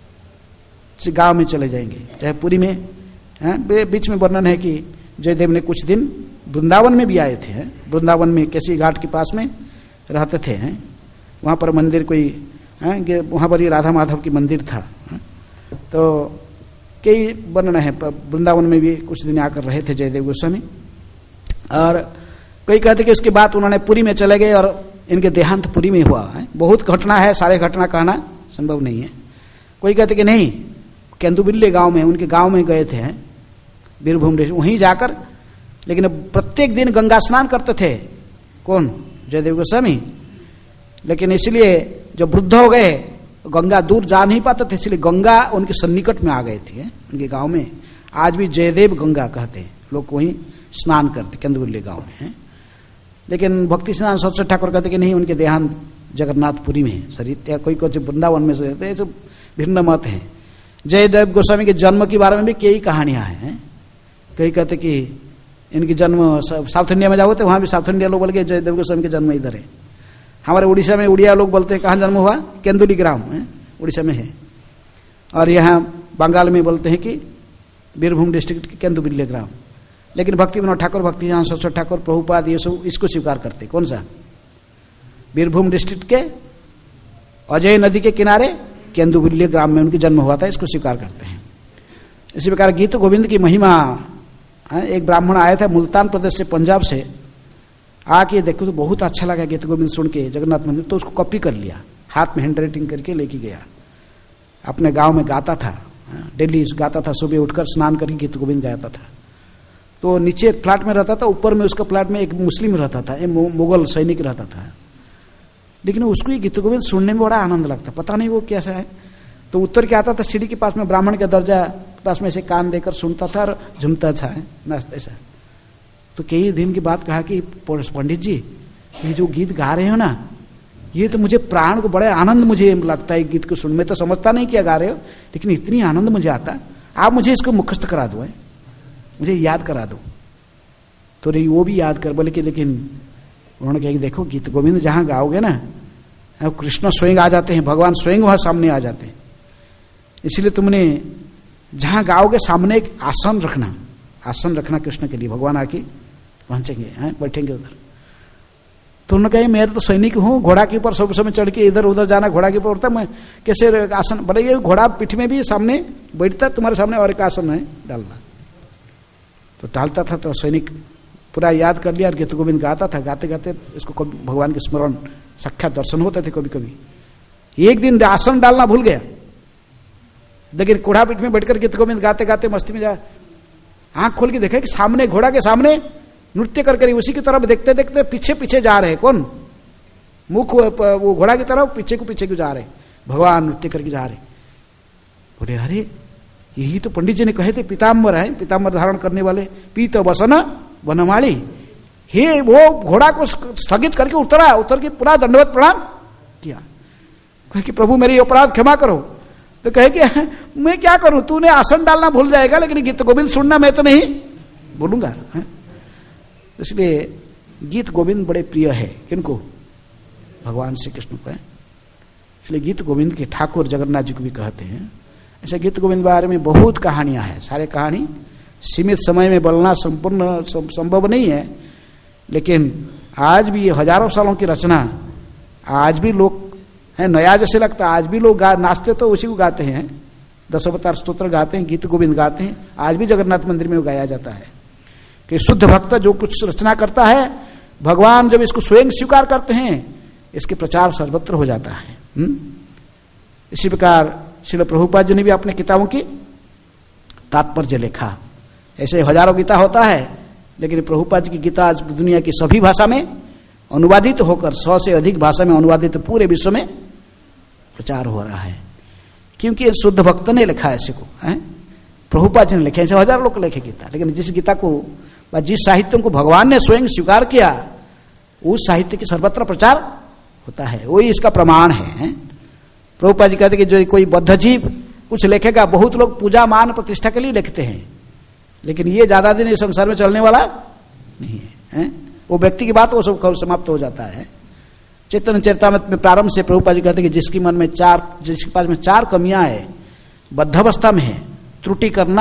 गांव में चले जाएंगे, चाहे पुरी में। बीच में वर्णन है कि जयदेव ने कुछ दिन वृंदावन में भी आए थे। वृंदावन में केसी घाट के पास में रहते थे। वहाँ पर मंदिर कोई, वहाँ पर ही राधा माधव की मंदिर था। तो कई वर्णन है, वृंदावन में भी कुछ दिन आकर रहे थे जयदेव गोस्वामी। और कई कहते कि उसके बाद उन्होंने पुरी में चले गए और इनके देहांत पुरी में हुआ है। बहुत घटना है, सारे घटना कहना संभव नहीं है। कोई कहते कि नहीं, केंदुबिल्ले गांव में, उनके गांव में गए थे बीरभूम देश, वहीं जाकर। लेकिन प्रत्येक दिन गंगा स्नान करते थे। कौन? जयदेव गोस्वामी। लेकिन इसलिए जब वृद्ध हो गए, गंगा दूर जा नहीं पाते थे, इसलिए गंगा उनके सन्निकट में आ गए थे उनके गांव में। आज भी जयदेव गंगा कहते हैं, लोग वहीं स्नान करते केंदुबिल्ले गांव में। लेकिन भक्ति स्नान सत्सर ठाकुर कहते कि नहीं, उनके देहांत जगन्नाथपुरी में शरीर, कोई कुछ वृंदावन में से, ये सब भिन्न मत है। जयदेव गोस्वामी के जन्म के बारे में भी कई कहानियां हैं। कई कहते कि इनकी जन्म साउथ इंडिया में जाओ तो वहां भी साउथ इंडिया लोग बोल के जयदेव गोस्वामी के जन्म इधर है। हमारे उड़ीसा में उड़िया लोग बोलते हैं कहाँ जन्म हुआ? केंदुली ग्राम उड़ीसा में है। और यहाँ बंगाल में बोलते हैं कि बीरभूम डिस्ट्रिक्ट के केंदुबिल्ले ग्राम। लेकिन भक्ति विनोद ठाकुर, भक्ति ज्ञान सत्सर ठाकुर, प्रभुपाद, ये सब इसको स्वीकार करते। कौन सा? बीरभूम डिस्ट्रिक्ट के अजय नदी के किनारे केंदुबिल्ले ग्राम में उनकी जन्म हुआ था, इसको स्वीकार करते हैं। इसी प्रकार गीत गोविंद की महिमा एक ब्राह्मण आया था मुल्तान प्रदेश से, पंजाब से, आके देखो तो बहुत अच्छा लगा गीत गोविंद सुन के जगन्नाथ मंदिर, तो उसको कॉपी कर लिया, हाथ में हैंड राइटिंग करके लेके गया, अपने गांव में गाता था, डेली गाता था, सुबह उठकर स्नान करके गीत गोविंद गाता था। तो नीचे फ्लैट में रहता था, ऊपर में उसका फ्लैट में एक मुस्लिम रहता था, एक मुगल सैनिक रहता था, लेकिन उसको ये गीत गोविंद सुनने में बड़ा आनंद लगता, पता नहीं वो कैसा है। तो उत्तर के आता था सीढ़ी के पास में, ब्राह्मण का दर्जा पास में से कान देकर सुनता था और झूमता था, नाचता ऐसा। तो कई दिन के बाद कहा कि पंडित जी, ये जो गीत गा रहे हो ना, ये तो मुझे प्राण को बड़े आनंद मुझे लगता है गीत को सुन, मैं तो समझता नहीं क्या गा रहे हो, लेकिन इतनी आनंद मुझे आता, आप मुझे इसको मुखस्त करा दो, मुझे याद करा दो। तो रही वो भी याद कर बोले कि, लेकिन उन्होंने कहा कि देखो गीत गोविंद जहाँ गाओगे ना, कृष्ण स्वयं आ जाते हैं, भगवान स्वयं वहाँ सामने आ जाते हैं, इसलिए तुमने जहाँ गाओगे सामने एक आसन रखना, आसन रखना कृष्ण के लिए, भगवान आके पहुंचेंगे, बैठेंगे उधर। तो उन्होंने कहा मैं तो सैनिक हूँ, घोड़ा के ऊपर सब समय चढ़ के इधर उधर जाना, घोड़ा के ऊपर उठता, मैं कैसे आसन, बोले ये घोड़ा पीठ में भी सामने बैठता, तुम्हारे सामने और एक आसन है डालना। तो डालता था, तो सैनिक पूरा याद कर लिया और गीत गोविंद गाता था, गाते गाते इसको कभी भगवान के स्मरण साक्षात दर्शन होते थे कभी कभी। एक दिन आसन डालना भूल गया, लेकिन घोड़ा पीठ में बैठकर गीत गोविंद गाते गाते मस्ती में जा, आंख खोल के देखा कि सामने, घोड़ा के सामने नृत्य करके उसी की तरफ देखते देखते पीछे पीछे जा रहे, कौन, मुख वो घोड़ा की तरफ पीछे को जा रहे, भगवान नृत्य करके जा रहे। बोले अरे यही तो पंडित जी ने कहे थे पीताम्बर है, पीताम्बर धारण करने वाले, पीत वसन वनमाली, हे वो घोड़ा को स्थगित करके उतर के पूरा दंडवत प्रणाम किया, कहे कि प्रभु मेरी अपराध क्षमा करो। तो कहे कि मैं क्या करूं, तूने आसन डालना भूल जाएगा, लेकिन गीत गोविंद सुनना मैं तो नहीं भूलूंगा। इसलिए गीत गोविंद बड़े प्रिय है किनको, भगवान श्री कृष्ण को है। इसलिए गीत गोविंद के ठाकुर जगन्नाथ जी को भी कहते हैं। ऐसे गीत गोविंद बारे में बहुत कहानियां हैं, सारे कहानी सीमित समय में बोलना संपूर्ण संभव नहीं है, लेकिन आज भी ये हजारों सालों की रचना, आज भी लोग है, नया जैसे लगता है, आज भी लोग नाचते तो उसी को गाते हैं, 10 अवतार स्तोत्र गाते हैं, गीत गोविंद गाते हैं, आज भी जगन्नाथ मंदिर में वो गाया जाता है कि शुद्ध भक्त जो कुछ रचना करता है, भगवान जब इसको स्वयं स्वीकार करते हैं, इसके प्रचार सर्वत्र हो जाता है। इसी प्रकार श्रील प्रभुपाद जी ने भी अपने किताबों की तात्पर्य लिखा। ऐसे हजारों गीता होता है, लेकिन प्रभुपाद जी की गीता आज दुनिया की सभी भाषा में अनुवादित होकर 100 से अधिक भाषा में अनुवादित पूरे विश्व में प्रचार हो रहा है, क्योंकि शुद्ध भक्त ने लिखा है इसी को, प्रभुपाद जी ने लिखे, ऐसे हजारों लोग लिखे गीता, लेकिन जिस गीता को, जिस साहित्य को भगवान ने स्वयं स्वीकार किया, उस साहित्य की सर्वत्र प्रचार होता है, वही इसका प्रमाण है। प्रभुपाद जी कहते कि जो कोई बद्ध जीव कुछ लिखेगा, बहुत लोग पूजा मान प्रतिष्ठा के लिए लिखते हैं, लेकिन ये ज्यादा दिन इस संसार में चलने वाला नहीं है, वो व्यक्ति की बात वो सब समाप्त हो जाता है। चैतन्य चरितामृत में प्रारंभ से प्रभुपाद जी कहते कि जिसके मन में जिसके पास में 4 कमियां है, बद्धावस्था में है, त्रुटि करना,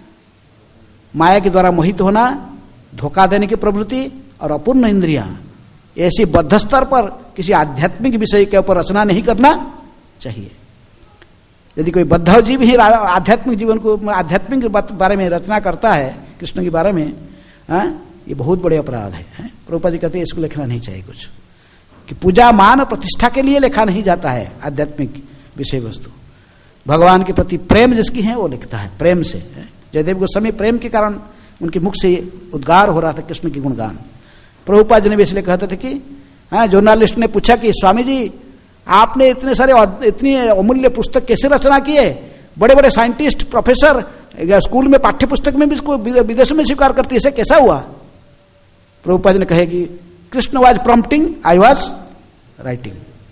माया के द्वारा मोहित होना, धोखा देने की प्रवृत्ति और अपूर्ण इंद्रियां, ऐसी बद्ध स्तर पर किसी आध्यात्मिक विषय के ऊपर रचना नहीं करना चाहिए। यदि कोई बद्ध जीव ही आध्यात्मिक जीवन को, आध्यात्मिक बारे में रचना करता है, कृष्ण के बारे में, ये बहुत बड़े अपराध है। प्रभुपाद जी कहते हैं इसको लिखना नहीं चाहिए कुछ, कि पूजा मान प्रतिष्ठा के लिए लिखा नहीं जाता है आध्यात्मिक विषय वस्तु। भगवान के प्रति प्रेम जिसकी है वो लिखता है प्रेम से। जयदेव गोस्वामी प्रेम के कारण उनके मुख से उद्गार हो रहा था कृष्ण की गुणगान। प्रभुपाद जी ने भी इसलिए कहते थे कि जर्नलिस्ट ने पूछा कि स्वामी जी आपने इतने सारे इतनी अमूल्य पुस्तक कैसे रचना किए, बड़े बड़े साइंटिस्ट प्रोफेसर स्कूल में पाठ्य पुस्तक में भी इसको विदेशों में स्वीकार करती, ऐसे कैसा हुआ? प्रभुपाद जी ने कहे कि Krishna was prompting, I was writing.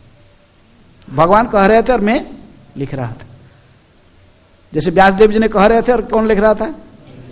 भगवान कह रहे थे और मैं लिख रहा था, जैसे व्यासदेव जी ने कह रहे थे और कौन लिख रहा था।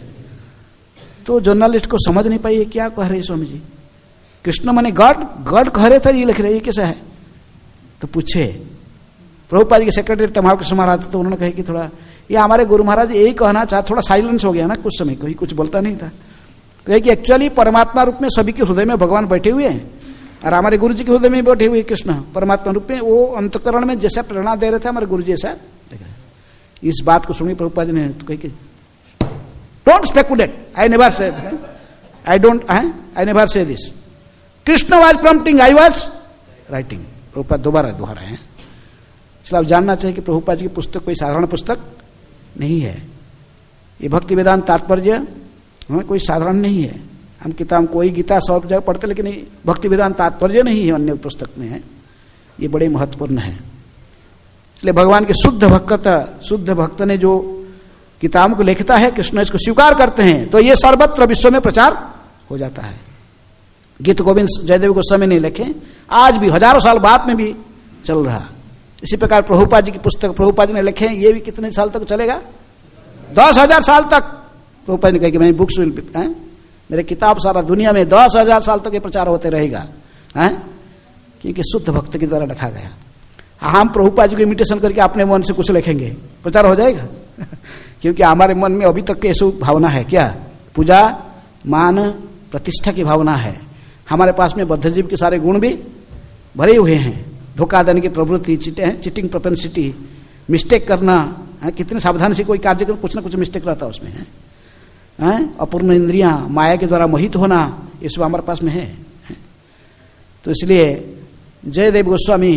तो जर्नलिस्ट को समझ नहीं पाई क्या कह रहे स्वामी जी, कृष्ण माने गॉड, गॉड कह रहे थे, ये लिख रहे, ये कैसा है? तो पूछे प्रभुपाद जी के सेक्रेटरी तमाम कृष्ण महाराज, तो उन्होंने कहा कि थोड़ा ये हमारे गुरु महाराज यही कहना चाहते, थोड़ा साइलेंस हो गया ना कुछ समय, कोई कुछ बोलता नहीं था। तो कि एक्चुअली परमात्मा रूप में सभी के हृदय में भगवान बैठे हुए हैं, और हमारे गुरु जी के हृदय में बैठे हुए कृष्ण परमात्मा रूप में, वो अंतकरण में जैसा प्रेरणा दे रहे थे हमारे गुरु जी ऐसा देख रहे। इस बात को सुनी प्रभुपाद जी ने तो कही कि don't speculate, I never said. I don't. I never say this. Krishna was prompting, I was writing. Prabhupada दोबारा दोहराए हैं। इसलिए आप जानना चाहिए कि प्रभुपाद जी की पुस्तक कोई साधारण पुस्तक नहीं है। ये भक्ति वेदांत तात्पर्य कोई साधारण नहीं है। हम किताब कोई गीता 100 जगह पढ़ते, लेकिन भक्ति वेदांत तात्पर्य नहीं है, अन्य पुस्तक में है। ये बड़े महत्वपूर्ण है। इसलिए भगवान के शुद्ध भक्त ने जो किताब को लिखता है, कृष्ण इसको स्वीकार करते हैं, तो ये सर्वत्र विश्व में प्रचार हो जाता है। गीत गोविंद जयदेव गोस्वामी ने लिखे, आज भी हजारों साल बाद में भी चल रहा। इसी प्रकार प्रभुपाद जी की पुस्तक प्रभुपाद जी ने लिखे, ये भी कितने साल तक चलेगा? 10,000 साल तक। प्रभुपाद ने कहा कि मैं बुक्स विल, मेरे किताब सारा दुनिया में 10,000 साल तक ये प्रचार होते रहेगा, क्योंकि शुद्ध भक्त के द्वारा लिखा गया। हम प्रभुपाद जी को इमिटेशन करके अपने मन से कुछ लिखेंगे, प्रचार हो जाएगा? क्योंकि हमारे मन में अभी तक की ऐसी भावना है, क्या? पूजा, मान, प्रतिष्ठा की भावना है। हमारे पास में बद्धजीव के सारे गुण भी भरे हुए हैं। धोखा देने की प्रवृत्ति, चीटिंग प्रोपेंसिटी, मिस्टेक करना, कितने सावधानी से कोई कार्य कर, कुछ ना कुछ मिस्टेक रहता है उसमें है। अपूर्ण इंद्रियां, माया के द्वारा मोहित होना, ये सब हमारे पास में है। तो इसलिए जयदेव गोस्वामी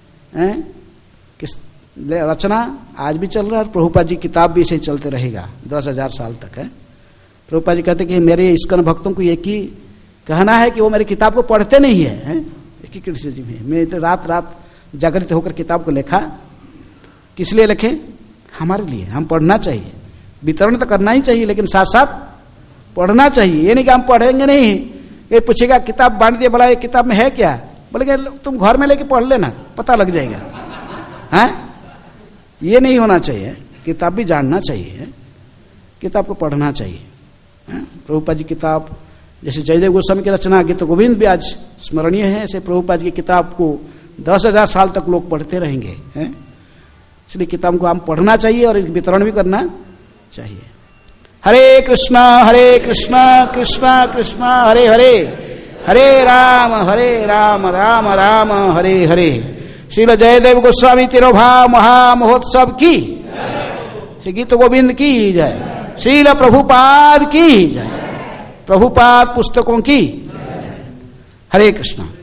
रचना आज भी चल रहा है। प्रभुपाद जी किताब भी इसे चलते रहेगा 10,000 साल तक है। प्रभुपाद जी कहते कि मेरे इस्कन भक्तों को एक ही कहना है कि वो मेरी किताब को पढ़ते नहीं है। एक ही क्रिटिसिज्म है। मैं तो रात रात जागृत होकर किताब को लिखा। किस लिए लिखे? हमारे लिए। हम पढ़ना चाहिए, वितरण तो करना ही चाहिए, लेकिन साथ साथ पढ़ना चाहिए। ये नहीं कि हम पढ़ेंगे नहीं, ये पूछेगा किताब बांट दिया, बोला ये किताब में है क्या? बोले तुम घर में लेके पढ़ लेना, पता लग जाएगा। ये नहीं होना चाहिए। किताब भी जानना चाहिए, किताब को पढ़ना चाहिए। प्रभुपाद जी किताब, जैसे जयदेव गोस्वामी की रचना गीत गोविंद भी आज स्मरणीय है, ऐसे प्रभुपाद जी की किताब को 10,000 साल तक लोग पढ़ते रहेंगे। इसलिए किताब को हम पढ़ना चाहिए और वितरण भी करना चाहिए। हरे कृष्णा कृष्णा कृष्णा हरे हरे, हरे राम राम राम हरे हरे। श्रील जयदेव गोस्वामी तिरुभाव महामहोत्सव की, श्री गीत गोविंद की जय, श्रील प्रभुपाद की जय, प्रभुपाद पुस्तकों की। हरे कृष्णा।